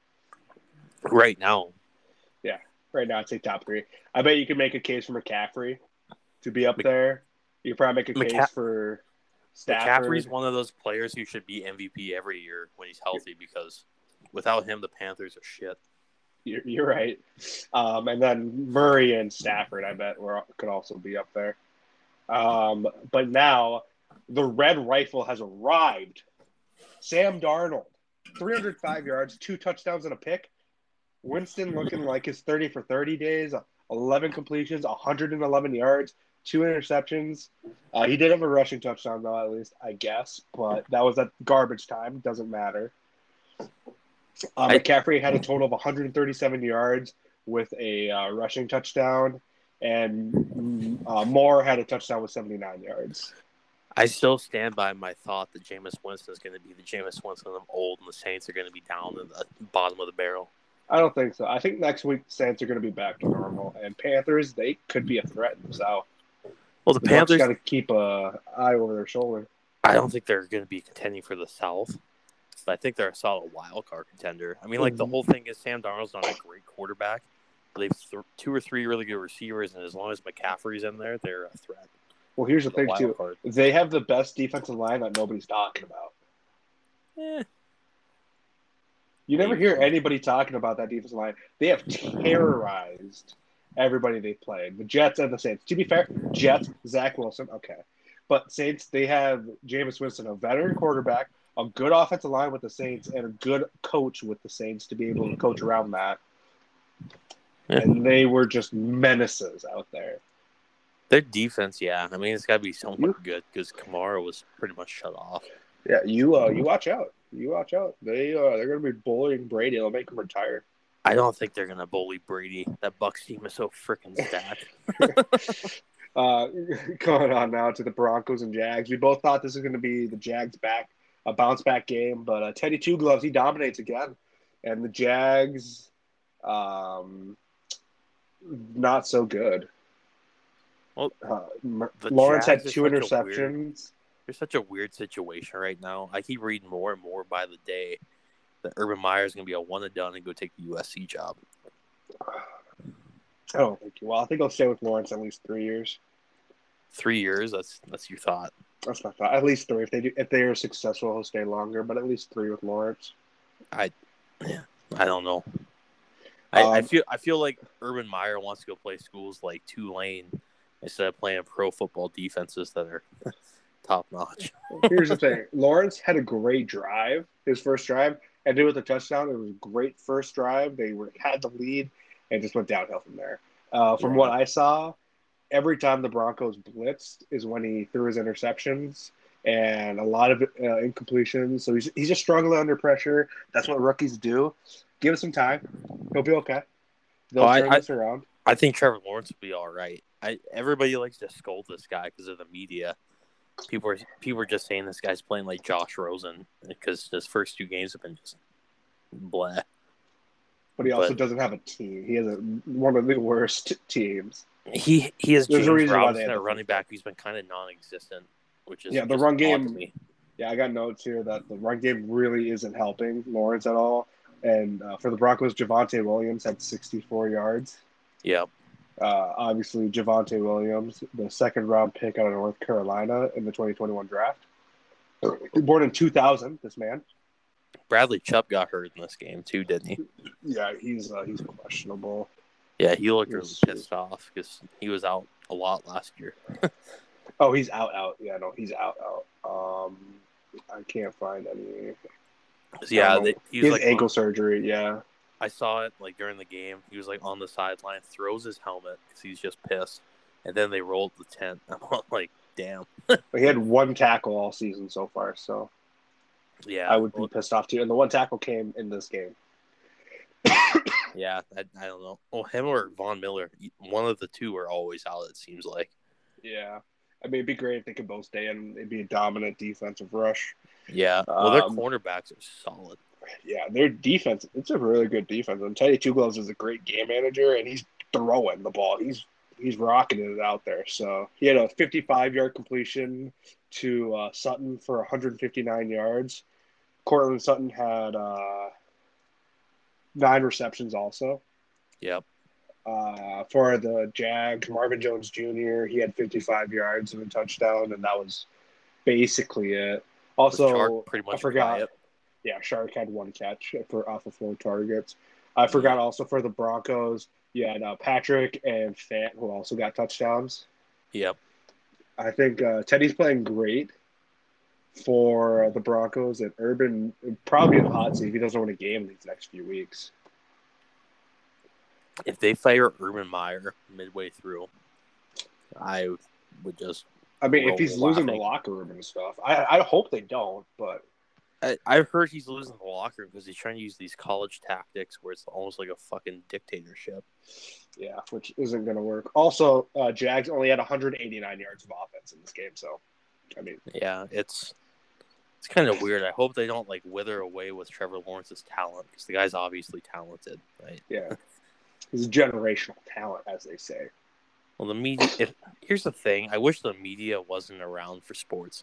Right now, right now I'd say top three. I bet you could make a case for McCaffrey to be up Mc- there. You could probably make a McCa- case for Stafford. McCaffrey's one of those players who should be M V P every year when he's healthy because without him, the Panthers are shit. You're, you're right. Um, and then Murray and Stafford, I bet, were, could also be up there. Um, but now the red rifle has arrived. Sam Darnold, three hundred five yards, two touchdowns and a pick. Winston looking like his thirty for thirty days, eleven completions, one hundred eleven yards, two interceptions. Uh, he did have a rushing touchdown, though, at least, I guess. But that was at garbage time. Doesn't matter. Uh, I- McCaffrey had a total of one hundred thirty-seven yards with a uh, rushing touchdown. and uh, Moore had a touchdown with seventy-nine yards. I still stand by my thought that Jameis Winston is going to be the Jameis Winston of old, and the Saints are going to be down in the bottom of the barrel. I don't think so. I think next week the Saints are going to be back to normal, and Panthers, they could be a threat in the South. Well, the, The Bucs Panthers, got to keep a eye over their shoulder. I don't think they're going to be contending for the South, but I think they're a solid wild card contender. I mean, like, the whole thing is Sam Darnold's not a great quarterback. They've th- two or three really good receivers, and as long as McCaffrey's in there, they're a threat. Well, here's the The thing, wild too. card. They have the best defensive line that nobody's talking about. Eh, You never Maybe. hear anybody talking about that defensive line. They have terrorized everybody they played. The Jets and the Saints. To be fair, Jets, Zach Wilson, okay. But Saints, they have Jameis Winston, a veteran quarterback, a good offensive line with the Saints, and a good coach with the Saints to be able to coach around that. Yeah. And they were just menaces out there. Their defense, yeah. I mean, it's got to be somewhat You- good because Kamara was pretty much shut off. Yeah, you uh, you watch out. You watch out. They uh, they're gonna be bullying Brady. They'll make him retire. I don't think they're going to bully Brady. That Bucs team is so freaking stacked. uh, going on now to the Broncos and Jags. We both thought this was going to be the Jags back, a bounce back game, but uh, Teddy Two Gloves, he dominates again. And the Jags, um, not so good. Well, Uh, the Lawrence Jags had is two such a interceptions. There's such a weird situation right now. I keep reading more and more by the day that Urban Meyer is going to be a one and done and go take the U S C job. I don't think. Well, I think I'll stay with Lawrence at least three years. Three years. That's that's your thought. That's my thought. At least three. If they do, if they are successful, he'll stay longer. But at least three with Lawrence. I don't know. I, I Um, feel I feel like Urban Meyer wants to go play schools like Tulane instead of playing pro football defenses that are top notch. Here's the thing. Lawrence had a great drive, his first drive, and it was a touchdown. It was a great first drive. They were had the lead and just went downhill from there. Uh, from Yeah. what I saw, every time the Broncos blitzed is when he threw his interceptions and a lot of uh, incompletions. So he's, he's just struggling under pressure. That's what rookies do. Give him some time. He'll be okay. They'll Oh, I- turn I- this around. I think Trevor Lawrence will be all right. I everybody likes to scold this guy because of the media. People are people are just saying this guy's playing like Josh Rosen because his first two games have been just bleh. But he also but- doesn't have a team. He has a, one of the worst teams. He he has There's a James reason why they Robinson had at to running fix back who's been kind of non-existent, which is Yeah, the just run odd to game- me. Yeah, I got notes here that the run game really isn't helping Lawrence at all. And uh, for the Broncos, Javonte Williams had sixty-four yards. Yeah, Uh, obviously, Javonte Williams, the second round pick out of North Carolina in the twenty twenty-one draft. Born in two thousand, this man. Bradley Chubb got hurt in this game too, didn't he? Yeah, he's uh, he's questionable. Yeah, he looked really Yes. pissed off because he was out a lot last year. Oh, he's out, out. Yeah, no, he's out, out. Um, I can't find any. 'Cause, yeah, I don't they, know. he He was has like ankle surgery. Yeah. I saw it like during the game. He was like on the sideline, throws his helmet because he's just pissed, and then they rolled the tent. I'm like, damn. But he had one tackle all season so far, so Yeah, I would be well, pissed off too. And the one tackle came in this game. yeah. I, I don't know. Well, him or Von Miller, one of the two are always out. It seems like. Yeah. I mean, it'd be great if they could both stay in. It'd be a dominant defensive rush. Yeah. Well, their Um, cornerbacks are solid. Yeah, their defense, it's a really good defense. And Teddy Two Gloves is a great game manager, and he's throwing the ball. He's he's rocketing it out there. So he had a fifty-five-yard completion to uh, Sutton for one hundred fifty-nine yards. Cortland Sutton had uh, nine receptions also. Yep. Uh, for the Jags, Marvin Jones Junior, he had fifty-five yards and a touchdown, and that was basically it. Also, Chark pretty much I forgot. quiet. Yeah, Shark had one catch for off of four targets. I forgot also for the Broncos, you had uh, Patrick and Fant who also got touchdowns. Yep. I think uh, Teddy's playing great for the Broncos, and Urban probably in the hot seat if he doesn't win a game these next few weeks. If they fire Urban Meyer midway through, I would just. I mean, Roll if he's losing the laughing. locker room and stuff, I, I hope they don't, but I, I've heard he's losing the locker room because he's trying to use these college tactics where it's almost like a fucking dictatorship. Yeah, which isn't going to work. Also, uh, Jags only had one hundred eighty-nine yards of offense in this game, so I mean, yeah, it's it's kind of weird. I hope they don't like wither away with Trevor Lawrence's talent because the guy's obviously talented, right? Yeah, he's generational talent, as they say. Well, the media. If, here's the thing: I wish the media wasn't around for sports.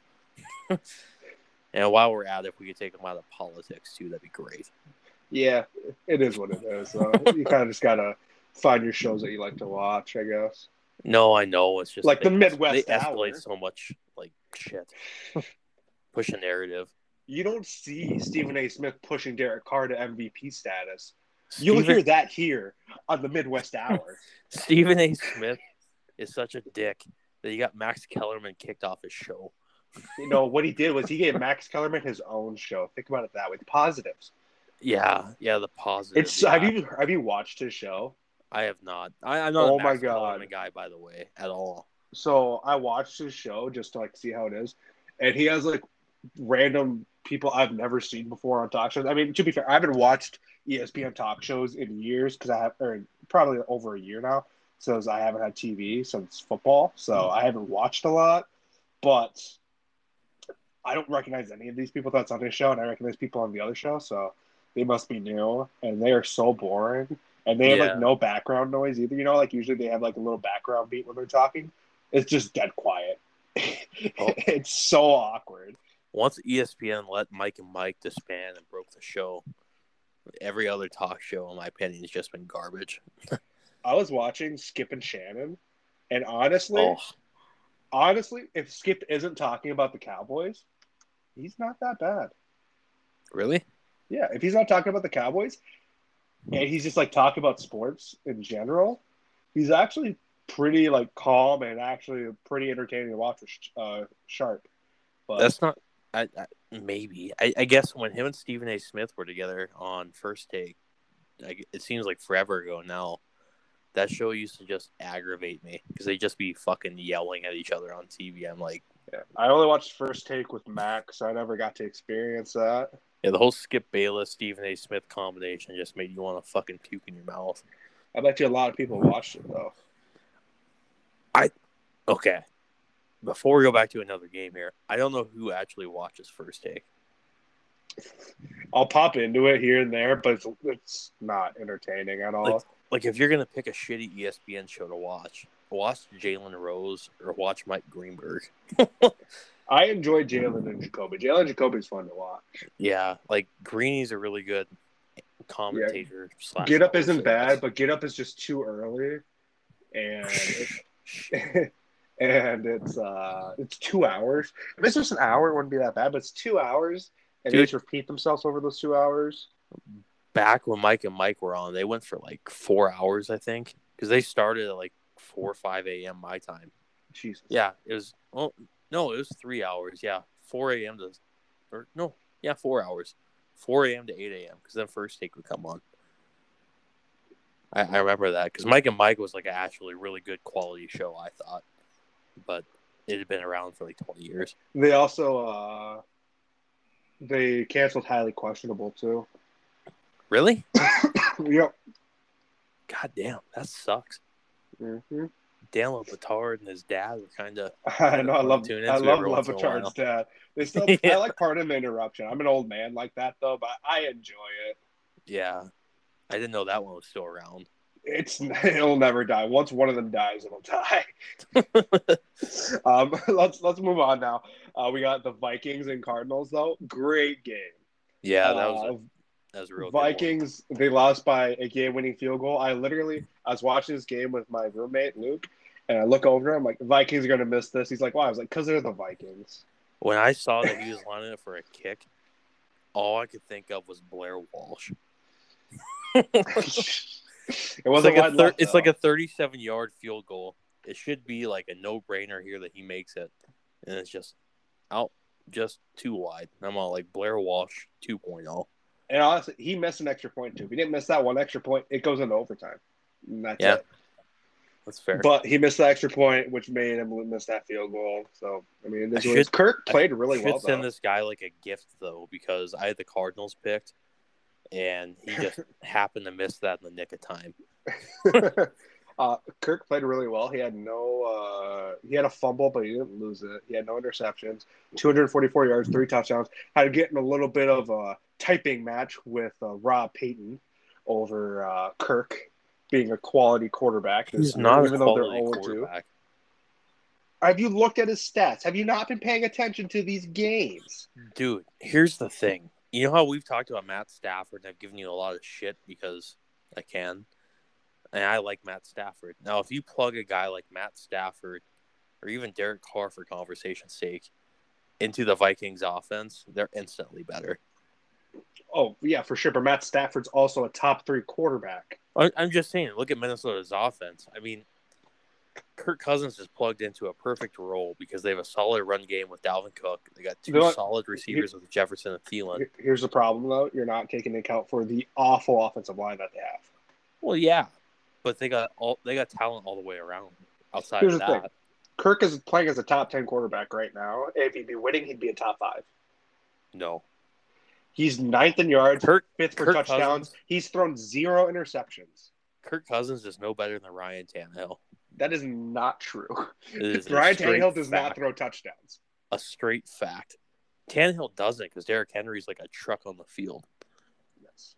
And while we're at it, if we could take them out of politics too, that'd be great. Yeah, it is what it is. Uh, you kind of just gotta find your shows that you like to watch, I guess. No, I know it's just like they, the Midwest. They escalate Hour. so much, like shit. Push a narrative. You don't see Stephen A. Smith pushing Derek Carr to M V P status. You'll Stephen... hear that here on the Midwest Hour. Stephen A. Smith is such a dick that he got Max Kellerman kicked off his show. You know, what he did was he gave Max Kellerman his own show. Think about it that way. The positives. Yeah, yeah, the positives. It's yeah. have you have you watched his show? I have not. I, I'm not oh a Max my God. Kellerman guy, by the way, at all. So I watched his show just to like see how it is. And he has like random people I've never seen before on talk shows. I mean, to be fair, I haven't watched E S P N talk shows in years because I have, or probably over a year now, since I haven't had T V since football. So I haven't watched a lot, but I don't recognize any of these people that's on his show, and I recognize people on the other show. So they must be new, and they are so boring, and they have Yeah. like no background noise either. You know, like usually they have like a little background beat when they're talking. It's just dead quiet. Oh. It's so awkward. Once E S P N let Mike and Mike disband and broke the show, every other talk show, in my opinion, has just been garbage. I was watching Skip and Shannon, and honestly, Oh. honestly, if Skip isn't talking about the Cowboys, he's not that bad. Really? Yeah, if he's not talking about the Cowboys, and he's just like talking about sports in general, he's actually pretty like calm and actually pretty entertaining to watch with uh, Sharp. But that's not. I, I maybe. I, I guess when him and Stephen A. Smith were together on First Take, I, it seems like forever ago now. That show used to just aggravate me because they'd just be fucking yelling at each other on T V. I'm like, yeah. I only watched First Take with Max, so I never got to experience that. Yeah, the whole Skip Bayless, Stephen A. Smith combination just made you want to fucking puke in your mouth. I bet you a lot of people watched it though. I okay. Before we go back to another game here, I don't know who actually watches First Take. I'll pop into it here and there, but it's, it's not entertaining at all. Like, like if you're gonna pick a shitty E S P N show to watch, watch Jalen Rose or watch Mike Greenberg. I enjoy Jalen and Jacoby. Jalen Jacoby's fun to watch. Yeah, like Greeny's a really good commentator. Yeah. Get Up isn't bad, but Get Up is just too early, and it, and it's uh it's two hours. If it's just an hour, it wouldn't be that bad, but it's two hours, and Dude, they just repeat themselves over those two hours. Back when Mike and Mike were on, they went for like four hours, I think, because they started at like four or five a.m. my time. Jesus. Yeah, it was. Well, no, it was three hours. Yeah, four a.m. to, or no, yeah, four hours, four a.m. to eight a.m. Because then First Take would come on. I, I remember that because Mike and Mike was like an actually really good quality show, I thought, but it had been around for like twenty years. They also uh, they canceled Highly Questionable too. Really? Yep. God damn, that sucks. Mm-hmm. Dan Le Batard and his dad were kind of. I know. I love. I love Le Batard's dad. They still. yeah. I like Pardon the Interruption. I'm an old man like that though, but I enjoy it. Yeah, I didn't know that one was still around. It's it'll never die. Once one of them dies, it'll die. um, let's let's move on now. Uh, we got the Vikings and Cardinals though. Great game. Yeah, that was. Uh, a- That was a real Vikings, they lost by a game-winning field goal. I literally, I was watching this game with my roommate, Luke, and I look over him, I'm like, the Vikings are going to miss this. He's like, why? I was like, because they're the Vikings. When I saw that he was lining up for a kick, all I could think of was Blair Walsh. it wasn't it's like, a thir- left, it's like a thirty-seven-yard field goal. It should be like a no-brainer here that he makes it. And it's just out, just too wide. I'm all like, Blair Walsh two point oh. And honestly, he missed an extra point, too. If he didn't miss that one extra point, it goes into overtime. And that's yeah. it. That's fair. But he missed the extra point, which made him miss that field goal. So, I mean, this I was should, Kirk played I really should well, send though. this guy like a gift though, because I had the Cardinals picked, and he just happened to miss that in the nick of time. uh, Kirk played really well. He had no, uh, he had a fumble, but he didn't lose it. He had no interceptions, two hundred forty-four yards, three touchdowns. Had to get in a little bit of a typing match with uh, Rob Payton over uh, Kirk being a quality quarterback. He's This year, not a even though they're quality oh and two. quarterback. Have you looked at his stats? Have you not been paying attention to these games? Dude, here's the thing. You know how we've talked about Matt Stafford, and I've given you a lot of shit because I can. And I like Matt Stafford. Now, if you plug a guy like Matt Stafford or even Derek Carr, for conversation's sake, into the Vikings offense, they're instantly better. Oh, yeah, for sure. But Matt Stafford's also a top three quarterback. I'm just saying, look at Minnesota's offense. I mean, Kirk Cousins is plugged into a perfect role because they have a solid run game with Dalvin Cook. They got two You know what? solid receivers with Jefferson and Thielen. Here's the problem, though. You're not taking into account for the awful offensive line that they have. Well, yeah, but they got all they got talent all the way around. Outside Here's of the that, thing. Kirk is playing as a top ten quarterback right now. If he'd be winning, he'd be a top five. no. He's ninth in yards, Kirk, fifth for Kirk touchdowns. Cousins, He's thrown zero interceptions. Kirk Cousins is no better than Ryan Tannehill. That is not true. It is Brian a straight Tannehill does fact. not throw touchdowns. A straight fact. Tannehill doesn't because Derrick Henry's like a truck on the field. Yes.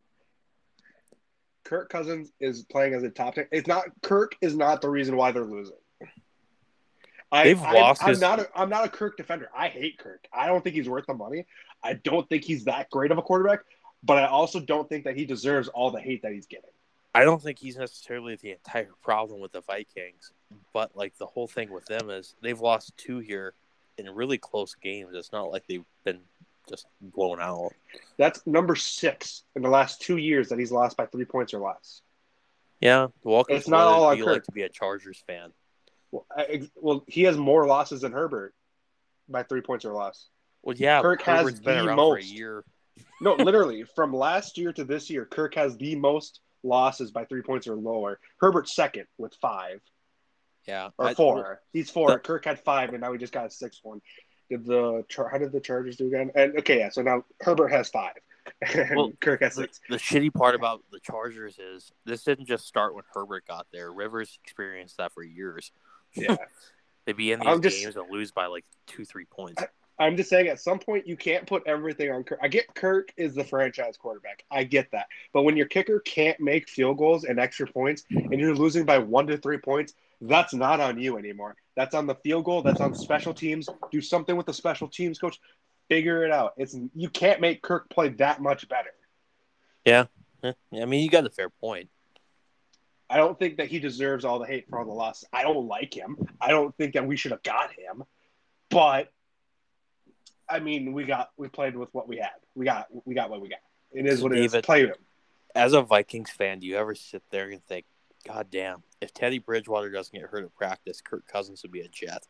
Kirk Cousins is playing as a top ten. It's not. Kirk is not the reason why they're losing. I, They've I, lost I'm his- not. A, I'm not a Kirk defender. I hate Kirk. I don't think he's worth the money. I don't think he's that great of a quarterback. But I also don't think that he deserves all the hate that he's getting. I don't think he's necessarily the entire problem with the Vikings, but like the whole thing with them is they've lost two here in really close games. It's not like they've been just blown out. That's number six in the last two years that he's lost by three points or less. Yeah, Walker's It's not all what on it'd be Kirk. like to be a Chargers fan. Well, I, well, he has more losses than Herbert by three points or less. Well, yeah, Kirk but Herbert's has been the around most. for a year. No, literally, from last year to this year, Kirk has the most losses by three points or lower. Herbert's second with five. Yeah, Or I- four. He's four. the- Kirk had five, and now he just got a sixth one. Did the how did the Chargers do again? And okay, yeah. So now Herbert has five, and Well, Kirk has The, six. the shitty part about the Chargers is this didn't just start when Herbert got there. Rivers experienced that for years. Yeah, They'd be in these I'm just- games and lose by like two, three points. I'm just saying. At some point, you can't put everything on Kirk. I get Kirk is the franchise quarterback. I get that, but when your kicker can't make field goals and extra points, and you're losing by one to three points, that's not on you anymore. That's on the field goal. That's on special teams. Do something with the special teams coach. Figure it out. It's you can't make Kirk play that much better. Yeah. I mean, you got a fair point. I don't think that he deserves all the hate for all the losses. I don't like him. I don't think that we should have got him. But I mean, we got we played with what we had. We got we got what we got. It is So what it is. David- Play him. As a Vikings fan, do you ever sit there and think, God damn, if Teddy Bridgewater doesn't get hurt at practice, Kirk Cousins would be a Jet?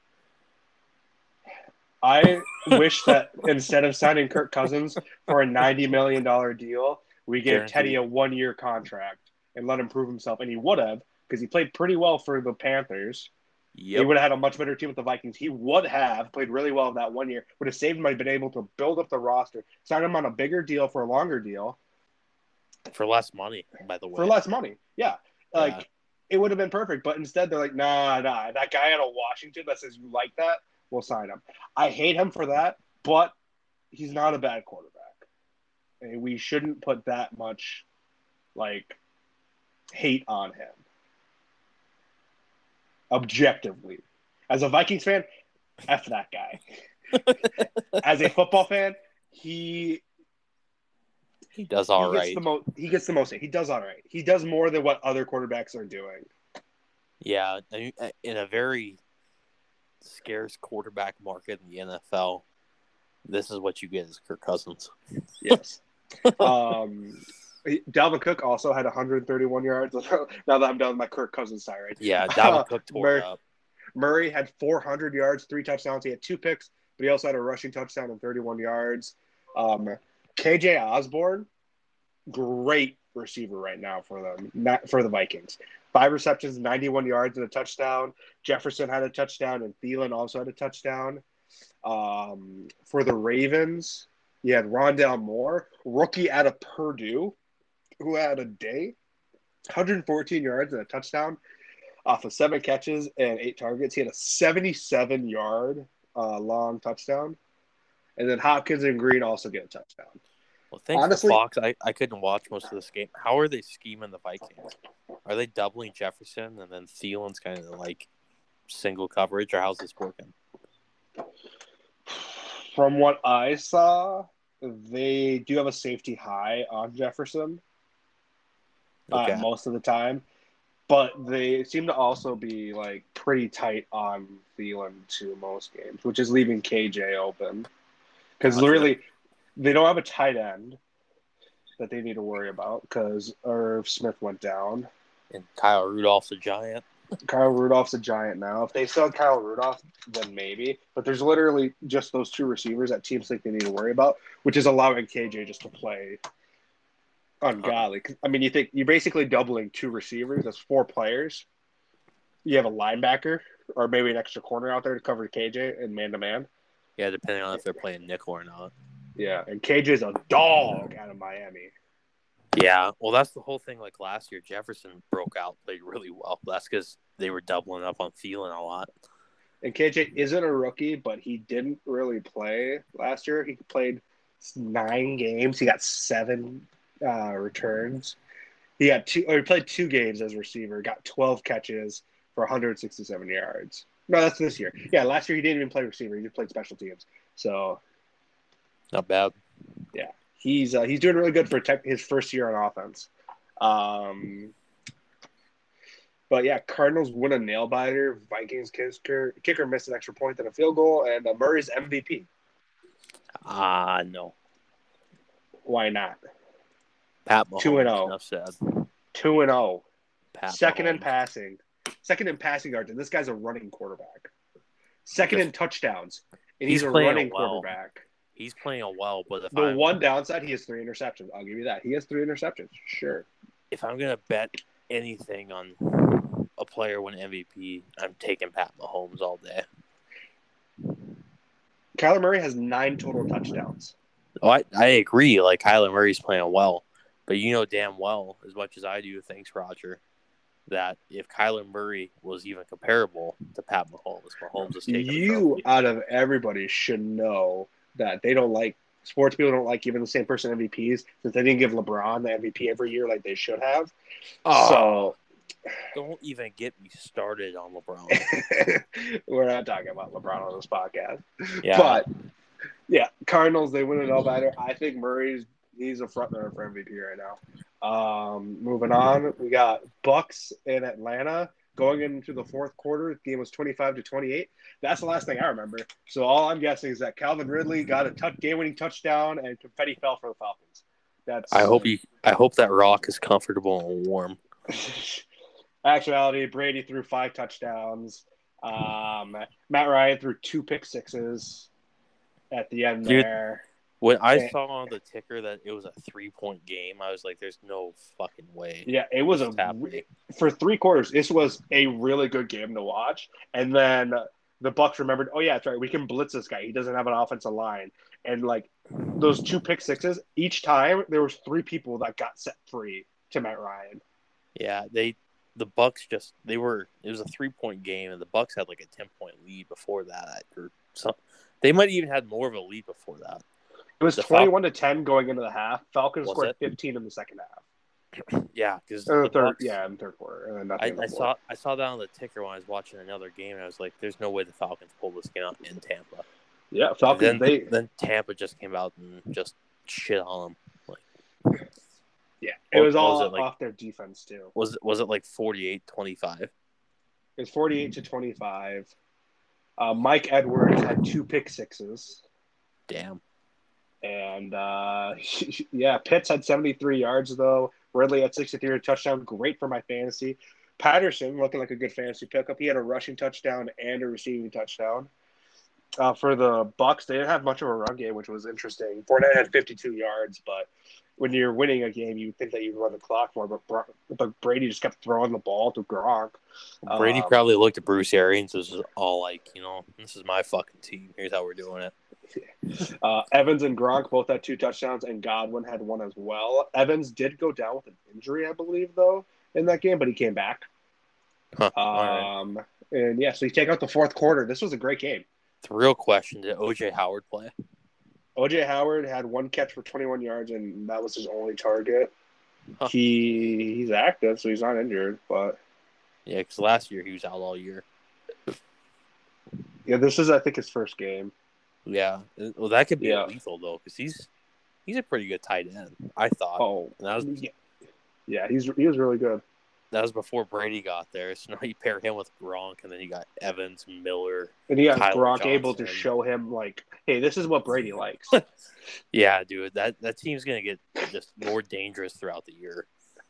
I wish that instead of signing Kirk Cousins for a ninety million dollars deal, we gave Guaranteed. Teddy a one-year contract and let him prove himself. And he would have, because he played pretty well for the Panthers. He Yep. would have had a much better team with the Vikings. He would have played really well in that one year. Would have saved him by been able to build up the roster, sign him on a bigger deal for a longer deal For less money, by the way. for less money. Yeah, like Yeah. it would have been perfect. But instead, they're like, nah, nah. That guy out of Washington that says you like that, we'll sign him. I hate him for that, but he's not a bad quarterback. And we shouldn't put that much like hate on him. Objectively, as a Vikings fan, F that guy. As a football fan, he He does all he gets right. the most. He gets the most. He does all right. He does more than what other quarterbacks are doing. Yeah. I mean, in a very scarce quarterback market in the N F L, this is what you get as Kirk Cousins. Yes. um, Dalvin Cook also had one hundred thirty-one yards. Now that I'm done with my Kirk Cousins side, right? Yeah, Dalvin Uh, Cook tore Murray, it up. Murray had four hundred yards, three touchdowns. He had two picks, but he also had a rushing touchdown and thirty-one yards. Um, K J Osborne great receiver right now for them, not for the Vikings. Five receptions, ninety-one yards and a touchdown. Jefferson had a touchdown, and Thielen also had a touchdown. Um, for the Ravens, you had Rondale Moore, rookie out of Purdue, who had a day, one hundred fourteen yards and a touchdown off of seven catches and eight targets. He had a seventy-seven yard uh, long touchdown. And then Hopkins and Green also get a touchdown. Well, thanks Honestly, for Fox. I, I couldn't watch most of this game. How are they scheming the Vikings? Are they doubling Jefferson and then Thielen's kind of like single coverage, or how's this working? from what I saw, they do have a safety high on Jefferson Okay. uh, most of the time. But they seem to also be like pretty tight on Thielen to most games, which is leaving K J open. Because Gotcha. literally, they don't have a tight end that they need to worry about because Irv Smith went down. And Kyle Rudolph's a giant. Kyle Rudolph's a giant now. If they still have Kyle Rudolph, then maybe. But there's literally just those two receivers that teams think they need to worry about, which is allowing K J just to play ungodly. I mean, you think you're basically doubling two receivers. That's four players. You have a linebacker or maybe an extra corner out there to cover K J and man-to-man. Yeah, depending on if they're playing nickel or not. Yeah, and K J's a dog out of Miami. Yeah, well, that's the whole thing. Like last year, Jefferson broke out, played really well. That's because they were doubling up on Thielen a lot. And K J isn't a rookie, but he didn't really play last year. He played nine games. He got seven uh, returns. He had two. Or he played two games as a receiver. Got twelve catches for one hundred sixty-seven yards. No, that's this year. Yeah, last year he didn't even play receiver. He just played special teams. So not bad. Yeah, he's uh, he's doing really good for tech, his first year on offense. Um, but yeah, Cardinals win a nail biter. Vikings kicker kicker missed an extra point and a field goal, and uh, Murray's M V P. Ah, uh, no. Why not? Pat Mahomes. Two and zero. Enough said. Two and zero. Second Mahomes. in passing. Second in passing yards, and this guy's a running quarterback. Second Just, in touchdowns, and he's, he's a running well. quarterback. He's playing well, but if the I'm, one downside, he has three interceptions. I'll give you that. He has three interceptions. Sure. If I'm gonna bet anything on a player winning M V P, I'm taking Pat Mahomes all day. Kyler Murray has nine total touchdowns. Oh, I, I agree. Like Kyler Murray's playing well, but you know damn well, as much as I do, thanks Roger, that if Kyler Murray was even comparable to Pat Mahomes, Mahomes is taking you out of everybody should know that they don't like sports people don't like giving the same person M V Ps since they didn't give LeBron the M V P every year like they should have. Oh, so don't even get me started on LeBron. We're not talking about LeBron on this podcast. Yeah. But yeah, Cardinals, they win it all better. I think Murray's he's a front runner for M V P right now. Um, moving on, we got Bucks in Atlanta going into the fourth quarter. The game was twenty-five to twenty-eight. That's the last thing I remember. So all I'm guessing is that Calvin Ridley got a t- game-winning touchdown and confetti fell for the Falcons. That's. I hope you. I hope that rock is comfortable and warm. Actuality, Brady threw five touchdowns. Um, Matt Ryan threw two pick sixes at the end Dude, there. When I and, saw on the ticker that it was a three-point game, I was like, "There's no fucking way." Yeah, it was a for three quarters. This was a really good game to watch, and then the Bucks remembered, "Oh yeah, that's right. We can blitz this guy. He doesn't have an offensive line." And like those two pick sixes, each time there was three people that got set free to Matt Ryan. Yeah, they the Bucks just they were it was a three-point game, and the Bucks had like a ten-point lead before that, or some. They might have even had more of a lead before that. It was the twenty-one Fal- to ten going into the half. Falcons scored it? fifteen in the second half. Yeah, because the third, Bucks, yeah, in the third quarter. And then I, I saw I saw that on the ticker when I was watching another game, and I was like, "There's no way the Falcons pull this game out in Tampa." Yeah, Falcons. Then, they then Tampa just came out and just shit on them. Like, yeah, it was all was it like, off their defense too. Was it was it like forty-eight twenty-five? It was forty-eight to twenty-five. Uh, Mike Edwards had two pick sixes. Damn. And, uh, yeah, Pitts had seventy-three yards, though. Ridley had sixty-three touchdown. Great for my fantasy. Patterson, looking like a good fantasy pickup. He had a rushing touchdown and a receiving touchdown. Uh, for the Bucks, they didn't have much of a run game, which was interesting. Fournette had fifty-two yards, but when you're winning a game, you think that you run the clock more, but, Bro- but Brady just kept throwing the ball to Gronk. Brady Um, probably looked at Bruce Arians and was all like, you know, this is my fucking team. Here's how we're doing it. uh, Evans and Gronk both had two touchdowns, and Godwin had one as well. Evans did go down with an injury, I believe, though, in that game, but he came back. Huh. All right. Um, and yeah, so you take out the fourth quarter. This was a great game. The real question, did O J Howard play? O J Howard had one catch for twenty-one yards, and that was his only target. Huh. He he's active, so he's not injured. But Yeah, because last year he was out all year. yeah, this is I think his first game. Yeah. Well, that could be Yeah. lethal, though, because he's he's a pretty good tight end, I thought. Oh, And that was yeah, yeah, he's he was really good. that was before Brady got there. So now you pair him with Gronk, and then you got Evans, Miller. And he got Tyler Gronk Johnson. able to show him like, hey, this is what Brady likes. Yeah, dude, that, that team's gonna get just more dangerous throughout the year.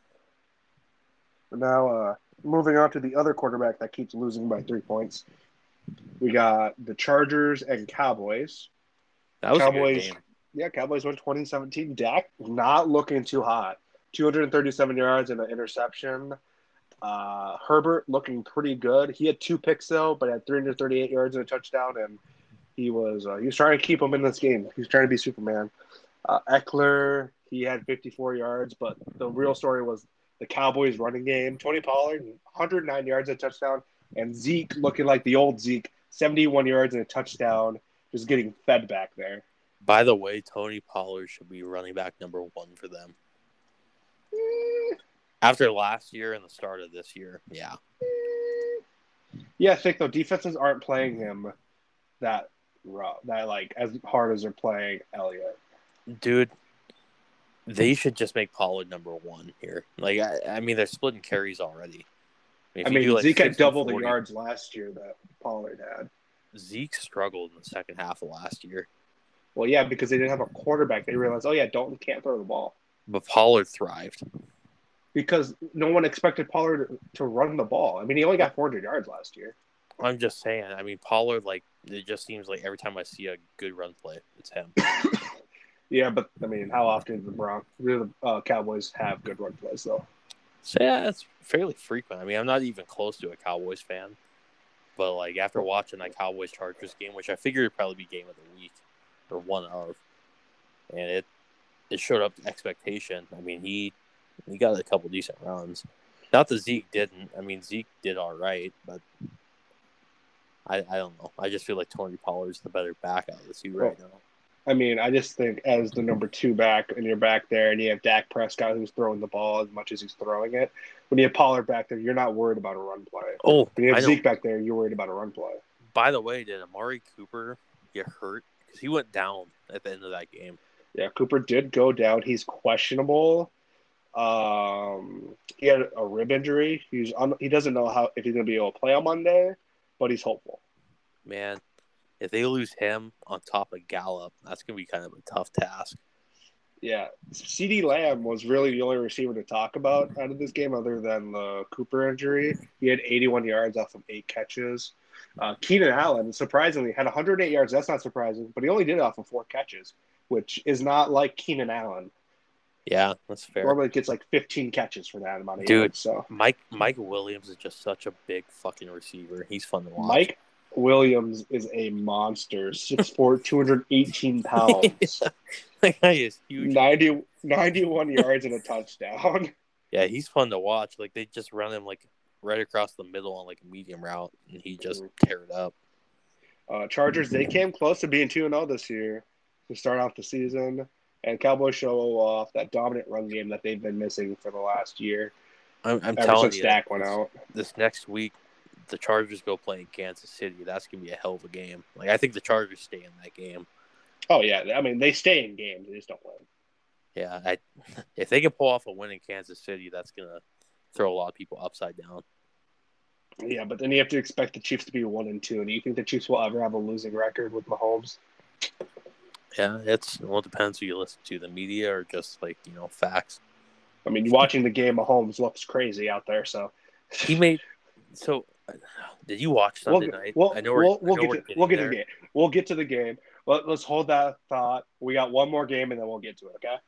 Now, uh, moving on to the other quarterback that keeps losing by three points, we got the Chargers and Cowboys. That was Cowboys, a good game. Yeah, Cowboys won twenty seventeen. Dak not looking too hot. two hundred thirty-seven yards and an interception. Uh, Herbert looking pretty good. He had two picks though, but had three hundred thirty-eight yards and a touchdown, and he was uh, he was trying to keep him in this game. He was trying to be Superman. Uh, Eckler, he had fifty-four yards, but the real story was the Cowboys running game. Tony Pollard, one hundred nine yards and a touchdown, and Zeke looking like the old Zeke, seventy-one yards and a touchdown, just getting fed back there. By the way, Tony Pollard should be running back number one for them. After last year and the start of this year, yeah. Yeah, I think though defenses aren't playing him that rough, that like as hard as they're playing Elliott. Dude, they should just make Pollard number one here. Like, I, I mean, they're splitting carries already. I mean, I mean, do, like, Zeke had sixty, double the forty. yards last year that Pollard had. Zeke struggled in the second half of last year. Well, yeah, because they didn't have a quarterback. They realized, oh yeah, Dalton can't throw the ball. But Pollard thrived. Because no one expected Pollard to run the ball. I mean, he only got four hundred yards last year. I'm just saying. I mean, Pollard, like, it just seems like every time I see a good run play, it's him. Yeah, but I mean, how often do the Broncos, the uh, Cowboys have good run plays though? So yeah, it's fairly frequent. I mean, I'm not even close to a Cowboys fan, but like after watching that Cowboys Chargers game, which I figured would probably be game of the week or one of, and it it showed up to expectation. I mean, he he got a couple decent runs. Not that Zeke didn't. I mean, Zeke did all right, but I I don't know. I just feel like Tony Pollard's the better back out of the two right now. I mean, I just think as the number two back, and you're back there, and you have Dak Prescott who's throwing the ball as much as he's throwing it. When you have Pollard back there, you're not worried about a run play. Oh, when you have I know. Zeke back there, you're worried about a run play. By the way, did Amari Cooper get hurt? Because he went down at the end of that game. Yeah, Cooper did go down. He's questionable. Um, he had a rib injury. He's un- he doesn't know how if he's going to be able to play on Monday, but he's hopeful. Man, if they lose him on top of Gallup, that's going to be kind of a tough task. Yeah, CeeDee Lamb was really the only receiver to talk about out of this game other than the Cooper injury. He had eighty-one yards off of eight catches. Uh, Keenan Allen, surprisingly, had one hundred eight yards. That's not surprising, but he only did it off of four catches, which is not like Keenan Allen. Yeah, that's fair. Normally gets like fifteen catches for that amount of Dude, yards. So Mike Mike Williams is just such a big fucking receiver. He's fun to watch. Mike Williams is a monster, six foot four, two hundred eighteen pounds. That guy is huge. ninety, ninety-one yards and a touchdown. Yeah, he's fun to watch. Like, they just run him, like, right across the middle on, like, a medium route, and he just tear it up. Uh, Chargers, they came close to being two and oh this year to start off the season. And Cowboys show off that dominant run game that they've been missing for the last year. I'm, I'm ever telling since you, Dak went this, out. This next week, the Chargers go play in Kansas City. That's going to be a hell of a game. Like, I think the Chargers stay in that game. Oh, yeah. I mean, they stay in games. They just don't win. Yeah. I, if they can pull off a win in Kansas City, that's going to throw a lot of people upside down. Yeah, but then you have to expect the Chiefs to be one and two. Do you think the Chiefs will ever have a losing record with Mahomes? Yeah, it's well, it depends who you listen to, the media or just, like, you know, facts. I mean, watching the game, Mahomes looks crazy out there. So he made so. Did you watch Sunday we'll, night? We'll, I know we'll, we're, we'll, I know get, to, we're we'll get to there. the game. We'll get to the game. Let, let's hold that thought. We got one more game, and then we'll get to it, okay?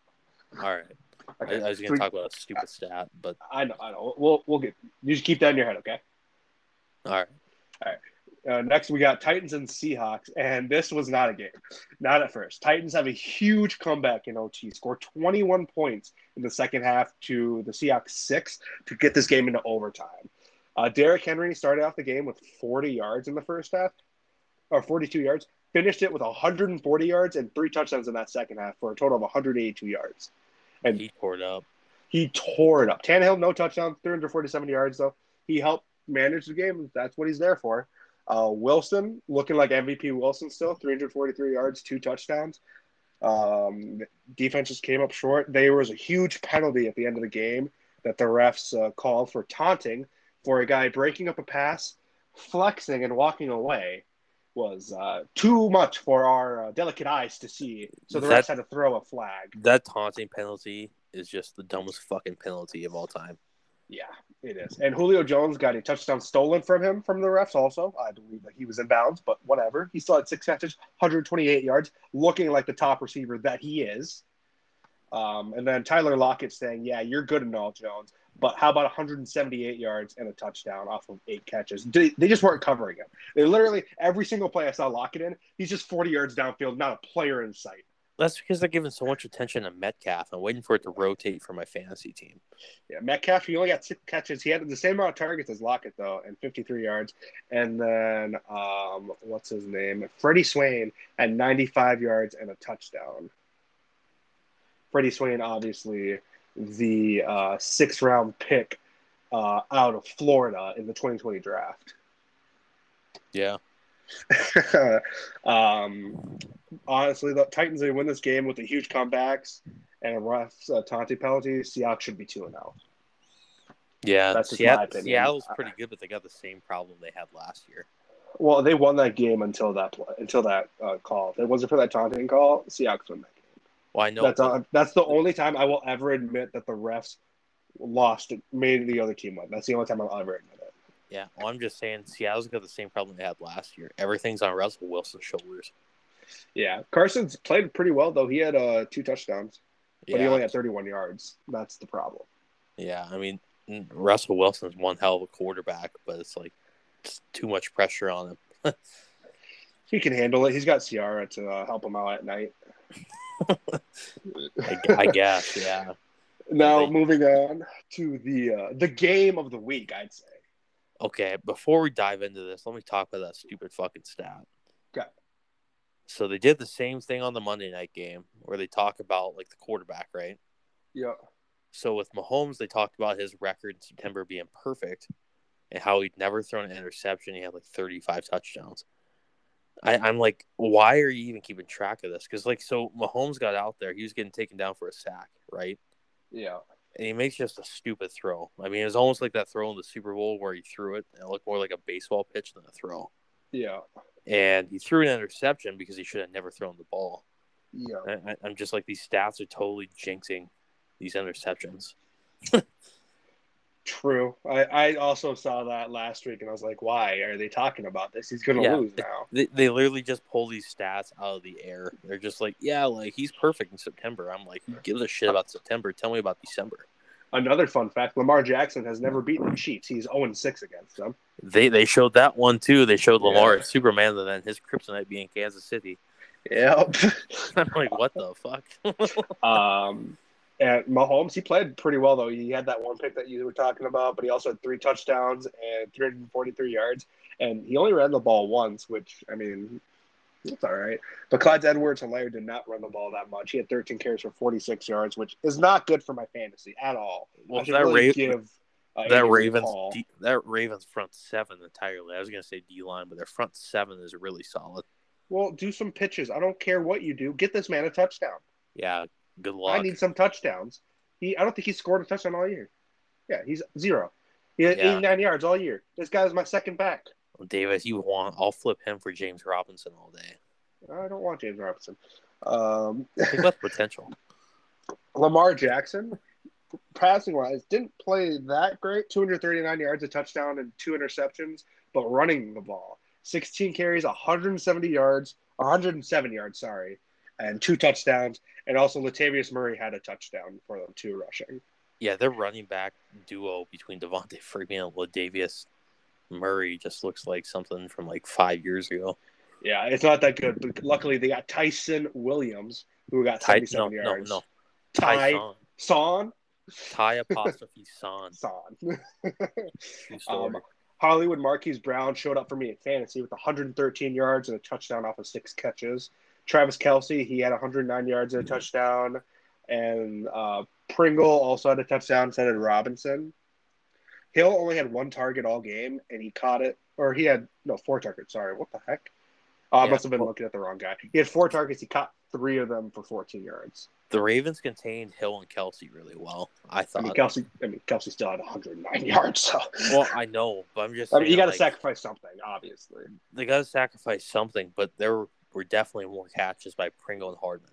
All right. Okay. I, I was going So to we, talk about a stupid stat, but I know, I know. We'll we'll get. You just keep that in your head, okay? all right. All right. Uh, next, we got Titans and Seahawks, and this was not a game. Not at first. Titans have a huge comeback in O T, score twenty-one points in the second half to the Seahawks six to get this game into overtime. Uh, Derrick Henry started off the game with forty yards in the first half, or forty-two yards, finished it with one hundred forty yards and three touchdowns in that second half for a total of one hundred eighty-two yards. And He tore it up. he tore it up. Tannehill, no touchdown, three hundred forty-seven yards, though. He helped manage the game. That's what he's there for. Uh, Wilson, looking like M V P Wilson still, three hundred forty-three yards, two touchdowns. Um, defense just came up short. There was a huge penalty at the end of the game that the refs uh, called for taunting for a guy breaking up a pass, flexing, and walking away. Was uh, too much for our uh, delicate eyes to see. So the That- refs had to throw a flag. That taunting penalty is just the dumbest fucking penalty of all time. Yeah, it is. And Julio Jones got a touchdown stolen from him from the refs also. I believe that he was in bounds, but whatever. He still had six catches, one hundred twenty-eight yards, looking like the top receiver that he is. Um, and then Tyler Lockett saying, yeah, you're good and all, Jones, but how about one hundred seventy-eight yards and a touchdown off of eight catches? They, they just weren't covering him. They literally, every single play I saw Lockett in, he's just forty yards downfield, not a player in sight. That's because they're giving so much attention to Metcalf. I'm waiting for it to rotate for my fantasy team. Yeah, Metcalf, he only got six catches. He had the same amount of targets as Lockett, though, and fifty-three yards. And then, um, what's his name? Freddie Swain had ninety-five yards and a touchdown. Freddie Swain, obviously, the uh, sixth-round pick uh, out of Florida in the twenty twenty draft. Yeah. um, honestly, the Titans, they win this game with the huge comebacks and a rough uh, taunting penalty. Seahawks should be two and oh. Yeah. That's just Seattle, my opinion. Seattle's pretty good, but they got the same problem they had last year. Well, they won that game until that play, until that uh, call. If it wasn't for that taunting call, Seahawks win that game. Well, I know. That's but, uh, that's the only time I will ever admit that the refs lost, made the other team win. That's the only time I'll ever admit it. yeah. Well, I'm just saying Seattle's got the same problem they had last year. Everything's on Russell Wilson's shoulders. Yeah, Carson's played pretty well though. He had uh, two touchdowns, but Yeah. he only had thirty-one yards. That's the problem. Yeah. I mean, Russell Wilson's one hell of a quarterback, but it's like it's too much pressure on him. He can handle it. He's got Ciara to uh, help him out at night. I, I guess, yeah. Now, Like- moving on to the uh, the game of the week, I'd say. Okay, before we dive into this, let me talk about that stupid fucking stat. Okay. So they did the same thing on the Monday night game where they talk about like the quarterback, right? Yeah. So with Mahomes, they talked about his record in September being perfect and how he'd never thrown an interception. He had like thirty-five touchdowns. I, I'm like, why are you even keeping track of this? Because like, so Mahomes got out there, he was getting taken down for a sack, right? Yeah. And he makes just a stupid throw. I mean, it was almost like that throw in the Super Bowl where he threw it and it looked more like a baseball pitch than a throw. Yeah. And he threw an interception because he should have never thrown the ball. Yeah. I, I'm just like, these stats are totally jinxing these interceptions. True. I, I also saw that last week, and I was like, why are they talking about this? He's going to Yeah. lose now. They, they literally just pull these stats out of the air. They're just like, yeah, like he's perfect in September. I'm like, who gives a shit about September? Tell me about December. Another fun fact, Lamar Jackson has never beaten the Chiefs. He's oh and six against them. They they showed that one too. They showed Lamar Yeah. as Superman, and then his kryptonite being Kansas City. Yep. I'm like, what the fuck? um, and Mahomes, he played pretty well, though. He had that one pick that you were talking about, but he also had three touchdowns and three hundred forty-three yards. And he only ran the ball once, which, I mean, it's all right. But Clyde Edwards-Helaire did not run the ball that much. He had thirteen carries for forty-six yards, which is not good for my fantasy at all. Well, I should that really Ra- give uh, that Andy Reid a Ravens call. D, that Ravens front seven entirely. I was gonna say D line, but their front seven is really solid. Well, do some pitches. I don't care what you do. Get this man a touchdown. Yeah, good I luck. need some touchdowns. He, I don't think he scored a touchdown all year. Yeah, he's zero. He had Yeah. eighty-nine yards all year. This guy's my second back. Davis, you want? I'll flip him for James Robinson all day. I don't want James Robinson. Um, He's got potential. Lamar Jackson, passing wise, didn't play that great. two hundred thirty-nine yards, a touchdown, and two interceptions, but running the ball. sixteen carries, one hundred seventy yards, one hundred seven yards, sorry, and two touchdowns. And also, Latavius Murray had a touchdown for them too, rushing. Yeah, their running back duo between Devontae Freeman and Latavius Murray just looks like something from like five years ago. Yeah, it's not that good, but luckily they got Tyson Williams, who got Ty, seventy-seven no, yards. no, no. Ty Ty Son. Ty apostrophe Son. Son. True story. um, Hollywood Marquise Brown showed up for me in fantasy with one hundred thirteen yards and a touchdown off of six catches. Travis Kelce, he had one hundred nine yards and a touchdown. And uh, Pringle also had a touchdown, so did Robinson. Hill only had one target all game, and he caught it. Or he had, no, four targets. Sorry, what the heck? Oh, I Yeah, must have been well- looking at the wrong guy. He had four targets. He caught three of them for fourteen yards. The Ravens contained Hill and Kelsey really well, I I thought. mean, Kelsey. I mean, Kelsey still had one hundred nine yards. So, Well, I know, but I'm just I saying, mean, you got to like, sacrifice something, obviously. they got to sacrifice something, but there were definitely more catches by Pringle and Hardman.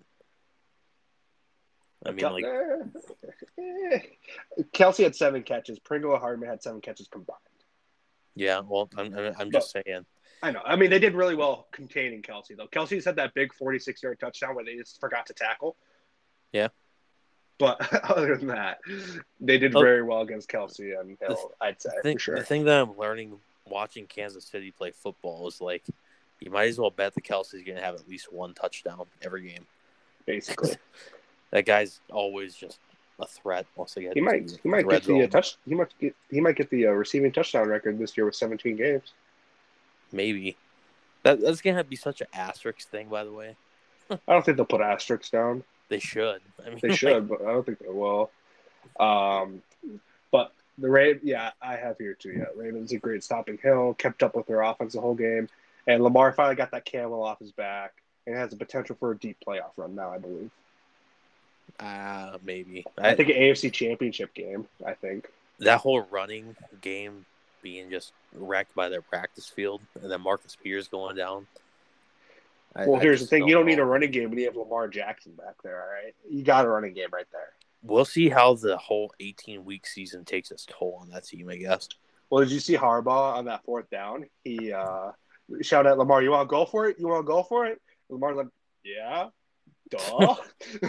I mean, like, Eh, Kelsey had seven catches. Pringle and Hardman had seven catches combined. yeah, well, I'm, I'm I'm just saying. I know. I mean, they did really well containing Kelsey, though. Kelsey's had that big forty-six yard touchdown where they just forgot to tackle. Yeah. But other than that, they did Oh, very well against Kelsey and Hill, I'd say, The thing, for sure. the thing that I'm learning watching Kansas City play football is, like, you might as well bet that Kelsey's going to have at least one touchdown every game. Basically. That guy's always just a threat once they get He might to he might red get the uh, zone. touch he might get he might get the uh, receiving touchdown record this year with seventeen games. Maybe. That, that's going to be such an asterisk thing, by the way. I don't think they'll put asterisks down. They should. I mean, They like, should, but I don't think they will. Um, but the Ravens, yeah, I have here too. Yeah, Ravens a great stopping Hill, kept up with their offense the whole game, and Lamar finally got that camel off his back, and has the potential for a deep playoff run now. I believe. uh, maybe. I, I, think an A F C Championship game. I think. that whole running game being just wrecked by their practice field, and then Marcus Peters going down. I, Well, I here's the just thing: you don't know. need a running game when you have Lamar Jackson back there. All right, you got a running game right there. We'll see how the whole eighteen-week season takes its toll on that team, I guess. Well, did you see Harbaugh on that fourth down? He uh, shouted at Lamar, "You want to go for it? You want to go for it?" Lamar's like, "Yeah, duh."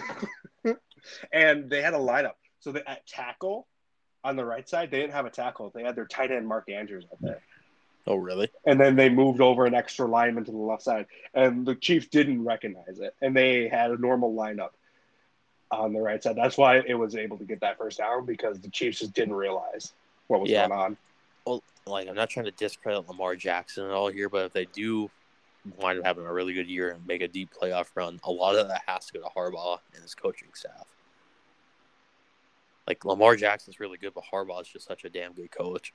And they had a lineup. So they, at tackle on the right side, they didn't have a tackle. They had their tight end Mark Andrews out there. Oh, really? And then they moved over an extra lineman to the left side. And the Chiefs didn't recognize it. And they had a normal lineup on the right side. That's why it was able to get that first down, because the Chiefs just didn't realize what was Yeah. going on. Well, like, I'm not trying to discredit Lamar Jackson at all here, but if they do wind up having a really good year and make a deep playoff run, a lot of that has to go to Harbaugh and his coaching staff. Like, Lamar Jackson's really good, but Harbaugh is just such a damn good coach.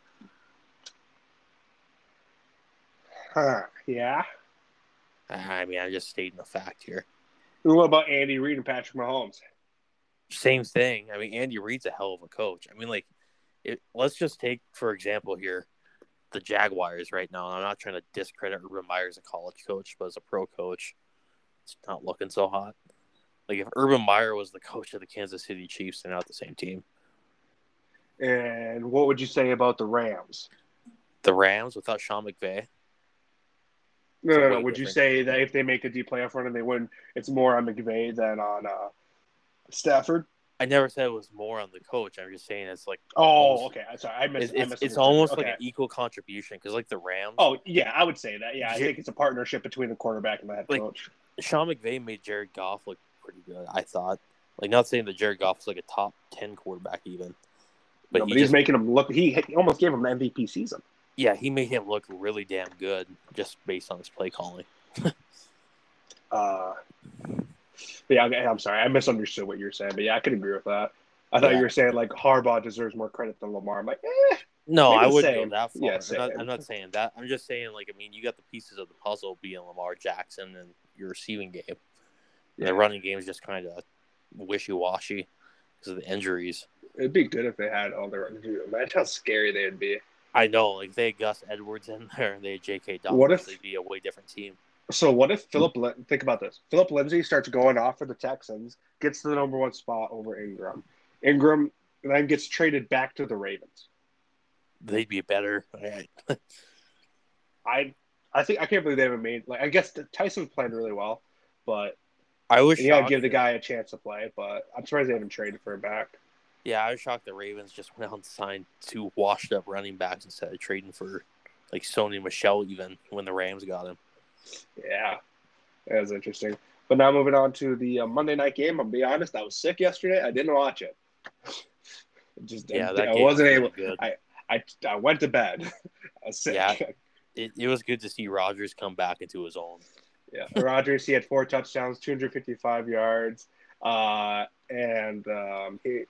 Huh. Yeah. I mean, I'm just stating a fact here. What about Andy Reid and Patrick Mahomes? Same thing. I mean, Andy Reid's a hell of a coach. I mean, like, it, let's just take, for example, here, the Jaguars right now. And I'm not trying to discredit Urban Meyer as a college coach, but as a pro coach, it's not looking so hot. Like, if Urban Meyer was the coach of the Kansas City Chiefs, they're not the same team. And what would you say about the Rams? The Rams without Sean McVay. No, It's a no, no. way Would you different- say that if they make a deep playoff run and they win, it's more on McVay than on uh, Stafford? I never said it was more on the coach. I'm just saying it's like Oh, almost- okay. I'm sorry. I missed. it's, I it's, misunderstood it's you. almost Okay. like an equal contribution because, like, the Rams. Oh, yeah, I would say that. Yeah, I Jer- think it's a partnership between the quarterback and the head Like, coach. Sean McVay made Jared Goff look pretty good, I thought. Like, not saying that Jared Goff is like a top ten quarterback even. But, But, no, he but he's just, making him look. He, he almost gave him the M V P season. yeah, he made him look really damn good just based on his play calling. Uh, but yeah, okay, I'm sorry. I misunderstood what you were saying. But yeah, I could agree with that. I thought Yeah. you were saying, like, Harbaugh deserves more credit than Lamar. I'm like, eh. No, Maybe I the wouldn't same. go that far. Yeah, I'm, not, same. I'm not saying that. I'm just saying, like, I mean, you got the pieces of the puzzle being Lamar Jackson and your receiving game. And Yeah. the running game is just kind of wishy-washy because of the injuries. It'd be good if they had all their. Dude, imagine how scary they'd be. I know, like, if they had Gus Edwards in there and they had J K. Dobbins, What if- they'd be a way different team. So what if Philip? Lin- think about this. Philip Lindsay starts going off for the Texans, gets to the number one spot over Ingram. Ingram then gets traded back to the Ravens. They'd be better. I, I I think I can't believe they haven't made like I guess Tyson's playing really well, but I was And you got to shocked. give the that- guy a chance to play, but I'm surprised they haven't traded for him back. Yeah, I was shocked the Ravens just went out and signed two washed up running backs instead of trading for like Sony Michel even when the Rams got him. Yeah, that was interesting. But now moving on to the uh, Monday night game. I'll be honest, I was sick yesterday. I didn't watch it. Just Yeah, I, that I game wasn't was able. really good. I, I I went to bed. I was sick. Yeah. It, it was good to see Rodgers come back into his own. Yeah, Rodgers, he had four touchdowns, two hundred fifty-five yards, uh, and um, he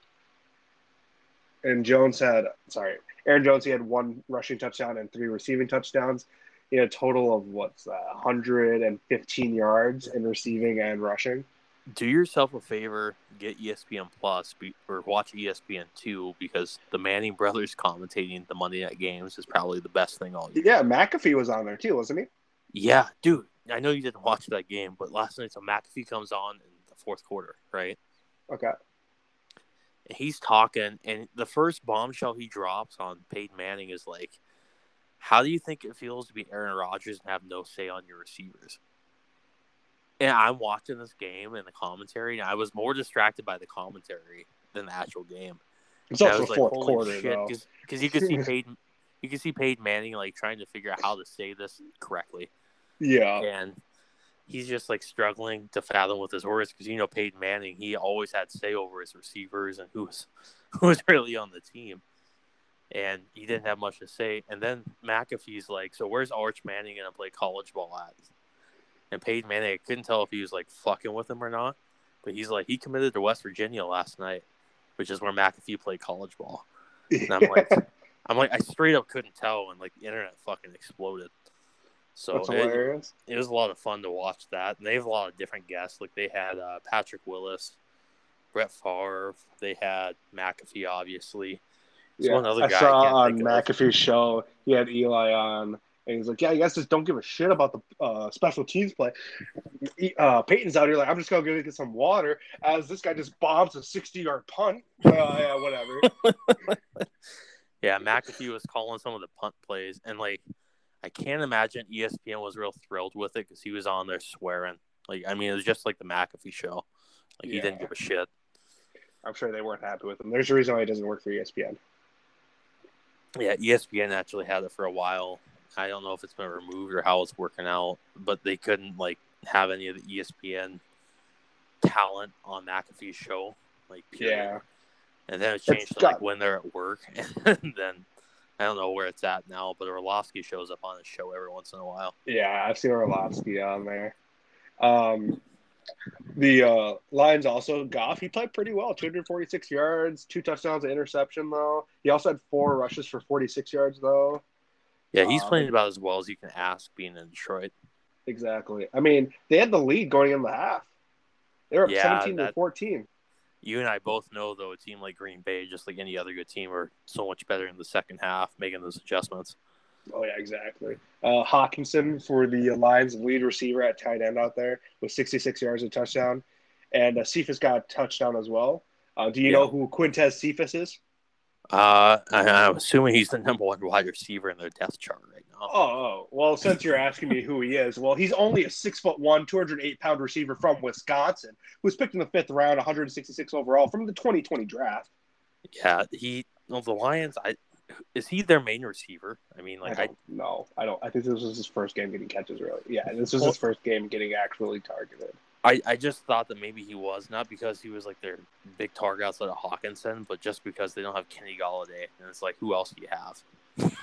and Jones had sorry, Aaron Jones, he had one rushing touchdown and three receiving touchdowns. He had a total of what's that, one hundred fifteen yards in receiving and rushing. Do yourself a favor, get E S P N Plus be, or watch E S P N two because the Manning brothers commentating the Monday night games is probably the best thing all year. Yeah, McAfee was on there too, wasn't he? Yeah, dude. I know you didn't watch that game, but last night, so McAfee comes on in the fourth quarter, right? Okay. And he's talking, and the first bombshell he drops on Peyton Manning is like, how do you think it feels to be Aaron Rodgers and have no say on your receivers? And I'm watching this game and the commentary, and I was more distracted by the commentary than the actual game. It's And I also was like, fourth holy quarter, shit, though. because you could see Peyton, you could see Peyton Manning like trying to figure out how to say this correctly. Yeah. And he's just like struggling to fathom with his words because you know Peyton Manning, he always had say over his receivers and who was who was really on the team, and he didn't have much to say. And then McAfee's like, "So where's Arch Manning gonna play college ball at?" And Peyton Manning, I couldn't tell if he was like fucking with him or not, but he's like, he committed to West Virginia last night, which is where McAfee played college ball. And I'm like, I'm like, I straight up couldn't tell, and like the internet fucking exploded. So That's it, hilarious. it was a lot of fun to watch that. And they have a lot of different guests. Like they had uh, Patrick Willis, Brett Favre. They had McAfee, obviously. There's Yeah, one other I guy saw I can't on think of. McAfee's show, he had Eli on, and he's like, yeah, you guys just don't give a shit about the uh, special teams play. Uh, Peyton's out here like, I'm just going to go get some water as this guy just bombs a sixty-yard punt. Uh, yeah, whatever. Yeah, McAfee was calling some of the punt plays. And, like, I can't imagine E S P N was real thrilled with it because he was on there swearing. Like, I mean, it was just like the McAfee show. Like, he Yeah. didn't give a shit. I'm sure they weren't happy with him. There's a reason why he doesn't work for E S P N. Yeah, E S P N actually had it for a while. I don't know if it's been removed or how it's working out, but they couldn't like have any of the E S P N talent on McAfee's show, like period. Yeah. And then it It's changed to got- like when they're at work, and then I don't know where it's at now, but Orlovsky shows up on his show every once in a while. Yeah, I've seen Orlovsky on there. Um, the uh, Lions also, Goff, he played pretty well. two hundred forty-six yards, two touchdowns, an interception, though. He also had four rushes for forty-six yards, though. Yeah, he's Um, playing about as well as you can ask being in Detroit. Exactly. I mean, they had the lead going in the half. They were up Yeah, seventeen to that- fourteen. You and I both know, though, a team like Green Bay, just like any other good team, are so much better in the second half, making those adjustments. Oh, yeah, exactly. Uh, Hawkinson for the Lions lead receiver at tight end out there with sixty-six yards of touchdown. And uh, Cephas got a touchdown as well. Uh, do you Yeah. know who Quintez Cephas is? Uh, I, I'm assuming he's the number one wide receiver in their depth chart right now. Oh, oh, well, since you're asking me who he is, well, he's only a six foot one, two hundred eight pound receiver from Wisconsin, who was picked in the fifth round, one hundred sixty-six overall from the twenty twenty draft. Yeah, he. Well, the Lions. I is he their main receiver? I mean, like I I, don't know. I don't. I think this was his first game getting catches. Really, yeah, this was Well- his first game getting actually targeted. I, I just thought that maybe he was not because he was like their big target outside of Hawkinson, but just because they don't have Kenny Galladay, and it's like, who else do you have?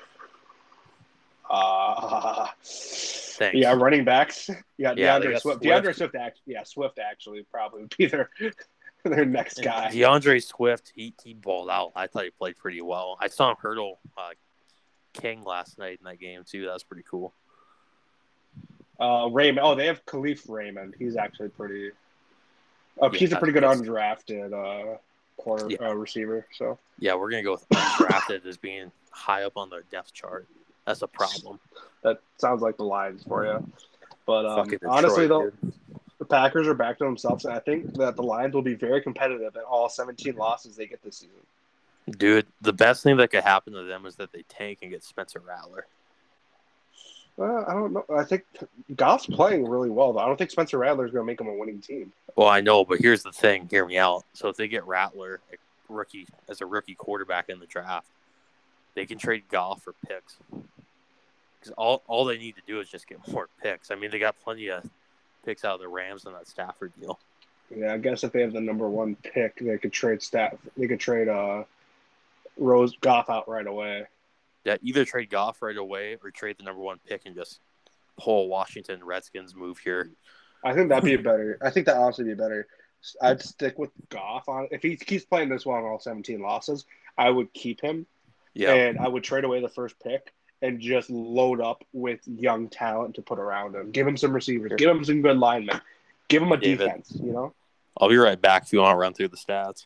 Uh, Thanks. yeah, running backs. Yeah, Yeah, they DeAndre got Swift. Swift. DeAndre Swift. Actually, yeah, Swift actually probably would be their their next And guy. DeAndre Swift, he he balled out. I thought he played pretty well. I saw him hurdle uh, King last night in that game too. That was pretty cool. Uh, Raymond. Oh, they have Khalif Raymond. He's actually pretty. Uh, Yeah, he's a pretty good that's- undrafted uh, quarter Yeah. uh, receiver. So Yeah, we're gonna go with undrafted as being high up on their depth chart. That's a problem. that sounds like the Lions for you. But um, Fucking Detroit, honestly, though, dude. the Packers are back to themselves, and I think that the Lions will be very competitive in all seventeen losses they get this season. Dude, the best thing that could happen to them is that they tank and get Spencer Rattler. Uh, I don't know. I think Goff's playing really well, though. I don't think Spencer Rattler's going to make him a winning team. Well, I know, but here's the thing. Hear me out. So if they get Rattler a rookie as a rookie quarterback in the draft, they can trade Goff for picks. Because all, all they need to do is just get more picks. I mean, they got plenty of picks out of the Rams in that Stafford deal. Yeah, I guess if they have the number one pick, they could trade Staff. They could trade uh, Rose Goff out right away. Yeah, either trade Goff right away or trade the number one pick and just pull Washington Redskins move here. I think that'd be better. I think that honestly be better. I'd stick with Goff on if he keeps playing this well on all seventeen losses. I would keep him, Yeah, and I would trade away the first pick and just load up with young talent to put around him. Give him some receivers. Give him some good linemen. Give him a David, defense. You know, I'll be right back if you want to run through the stats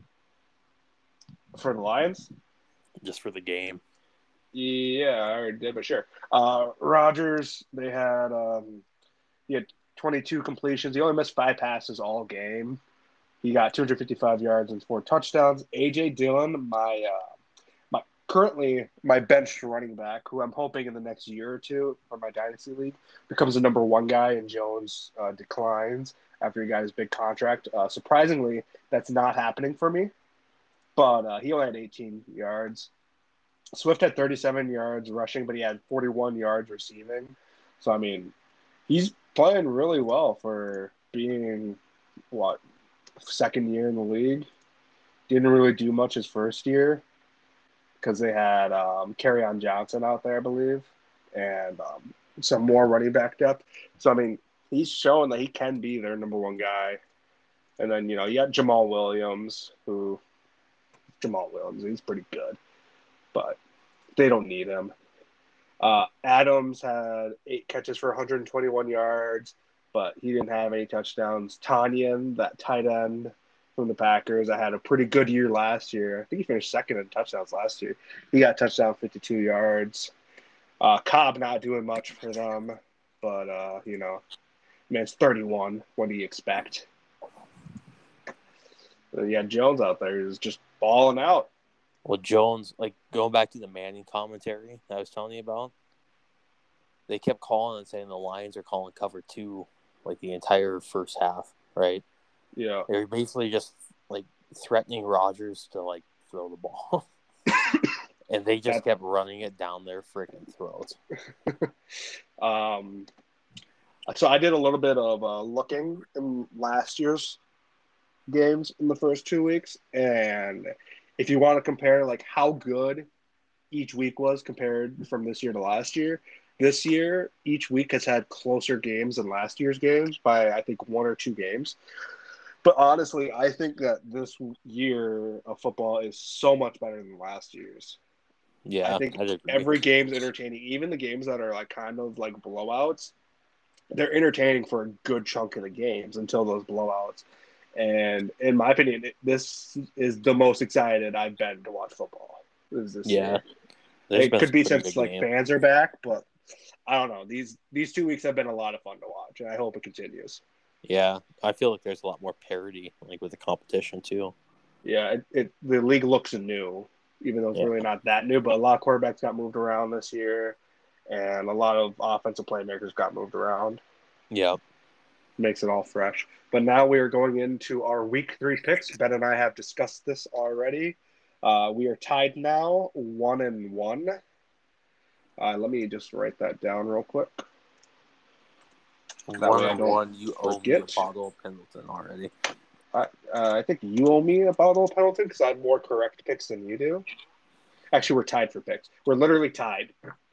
for the Lions. just for the game. Yeah, I already did, but sure. Uh, Rodgers, they had um, he had twenty-two completions. He only missed five passes all game. He got two hundred fifty-five yards and four touchdowns. A J Dillon, my uh, my currently my bench running back, who I'm hoping in the next year or two for my dynasty league becomes the number one guy, and Jones uh, declines after he got his big contract. Uh, surprisingly, that's not happening for me, but uh, he only had eighteen yards. Swift had thirty-seven yards rushing, but he had forty-one yards receiving. So, I mean, he's playing really well for being, what, second year in the league. Didn't really do much his first year because they had um, Kerryon Johnson out there, I believe, and um, some more running back depth. So, I mean, he's showing that he can be their number one guy. And then, you know, you got Jamal Williams, who – Jamal Williams, he's pretty good. But they don't need him. Uh, Adams had eight catches for one hundred twenty-one yards, but he didn't have any touchdowns. Tanyan, that tight end from the Packers, I had a pretty good year last year. I think he finished second in touchdowns last year. He got touchdown fifty-two yards. Uh, Cobb not doing much for them, but, uh, you know, I mean, it's thirty-one. What do you expect? Uh, yeah, Jones out there is just balling out. Well, Jones, like going back to the Manning commentary that I was telling you about, they kept calling and saying the Lions are calling cover two like the entire first half, right? Yeah. They're basically just like threatening Rodgers to like throw the ball. And they just that, kept running it down their freaking throats. um, so I did a little bit of uh, looking in last year's games in the first two weeks, and if you want to compare like how good each week was compared from this year to last year, this year each week has had closer games than last year's games by I think one or two games. But honestly, I think that this year of football is so much better than last year's. Yeah, I think I'd agree. every game's entertaining. Even the games that are like kind of like blowouts, they're entertaining for a good chunk of the games until those blowouts. And in my opinion, this is the most excited I've been to watch football. Is this Yeah, year. there's It been could some be pretty since good like games. fans are back, but I don't know. These these two weeks have been a lot of fun to watch, and I hope it continues. Yeah, I feel like there's a lot more parity, like with the competition too. Yeah, it, it the league looks new, even though it's Yeah. really not that new. But a lot of quarterbacks got moved around this year, and a lot of offensive playmakers got moved around. Yeah. Makes it all fresh. But now we are going into our week three picks. Ben and I have discussed this already. Uh, we are tied now, one and one. Uh, let me just write that down real quick. That One way I and don't one, you owe me a forget. bottle of Pendleton already. I, uh, I think you owe me a bottle of Pendleton because I have more correct picks than you do. Actually, we're tied for picks. We're literally tied.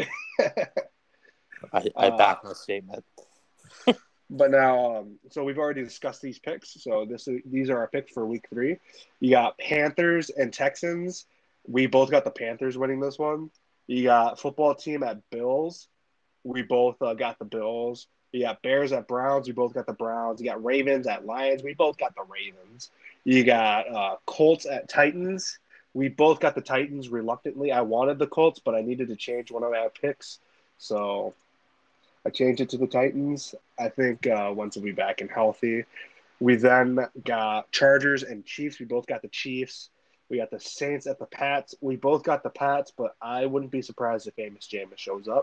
I, I Uh, back my statement. But now, um, so we've already discussed these picks. So this is, these are our picks for week three. You got Panthers and Texans. We both got the Panthers winning this one. You got football team at Bills. We both uh, got the Bills. You got Bears at Browns. We both got the Browns. You got Ravens at Lions. We both got the Ravens. You got uh, Colts at Titans. We both got the Titans reluctantly. I wanted the Colts, but I needed to change one of our picks. So I changed it to the Titans. I think uh, once we'll be back and healthy. We then got Chargers and Chiefs. We both got the Chiefs. We got the Saints at the Pats. We both got the Pats, but I wouldn't be surprised if Amos Jameis shows up.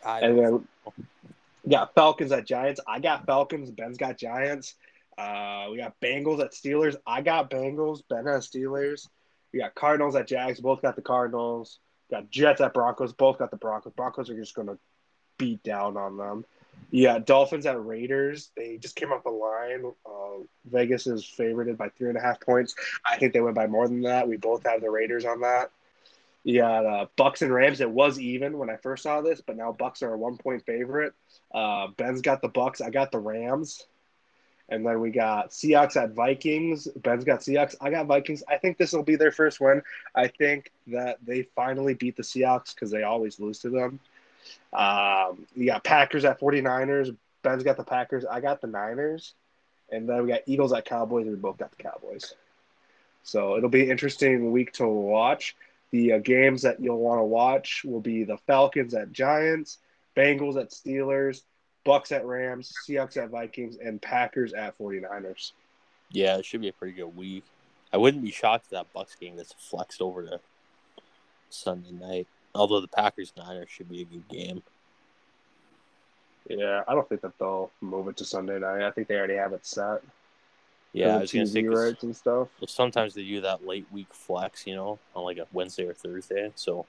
I And don't. then we got Falcons at Giants. I got Falcons. Ben's got Giants. Uh, we got Bengals at Steelers. I got Bengals. Ben has Steelers. We got Cardinals at Jags. Both got the Cardinals. Got Jets at Broncos. Both got the Broncos. Broncos are just going to beat down on them. Yeah, Dolphins at Raiders. They just came off the line. Uh, Vegas is favorited by three and a half points. I think they went by more than that. We both have the Raiders on that. You got uh, Bucks and Rams. It was even when I first saw this, but now Bucks are a one point favorite. Uh, Ben's got the Bucks. I got the Rams. And then we got Seahawks at Vikings. Ben's got Seahawks. I got Vikings. I think this will be their first win. I think that they finally beat the Seahawks because they always lose to them. Um, you got Packers at 49ers. Ben's got the Packers. I got the Niners. And then we got Eagles at Cowboys. We both got the Cowboys. So it'll be an interesting week to watch. The uh, games that you'll want to watch will be the Falcons at Giants, Bengals at Steelers, Bucks at Rams, Seahawks at Vikings, and Packers at 49ers. Yeah, it should be a pretty good week. I wouldn't be shocked if that Bucks game gets flexed over to Sunday night. Although the Packers Niners should be a good game. Yeah, I don't think that they'll move it to Sunday night. I think they already have it set. Yeah, I was T gonna say V 'cause rights and stuff. sometimes they do that late week flex, you know, on like a Wednesday or Thursday. So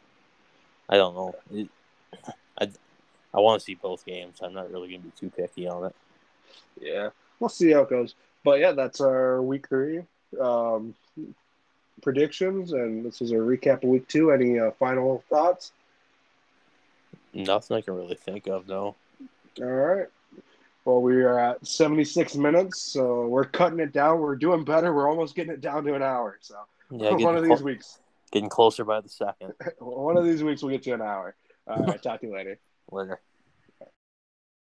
I don't know. It, I I want to see both games. I'm not really gonna be too picky on it. Yeah, we'll see how it goes. But yeah, that's our week three um, predictions, and this is a recap of week two. Any uh, final thoughts? Nothing I can really think of, no. All right. Well, we are at seventy-six minutes, so we're cutting it down. We're doing better. We're almost getting it down to an hour. So Yeah, one getting, of these clo- weeks, getting closer by the second. one of these weeks, we'll get to an hour. All right. Talk to you later. Later.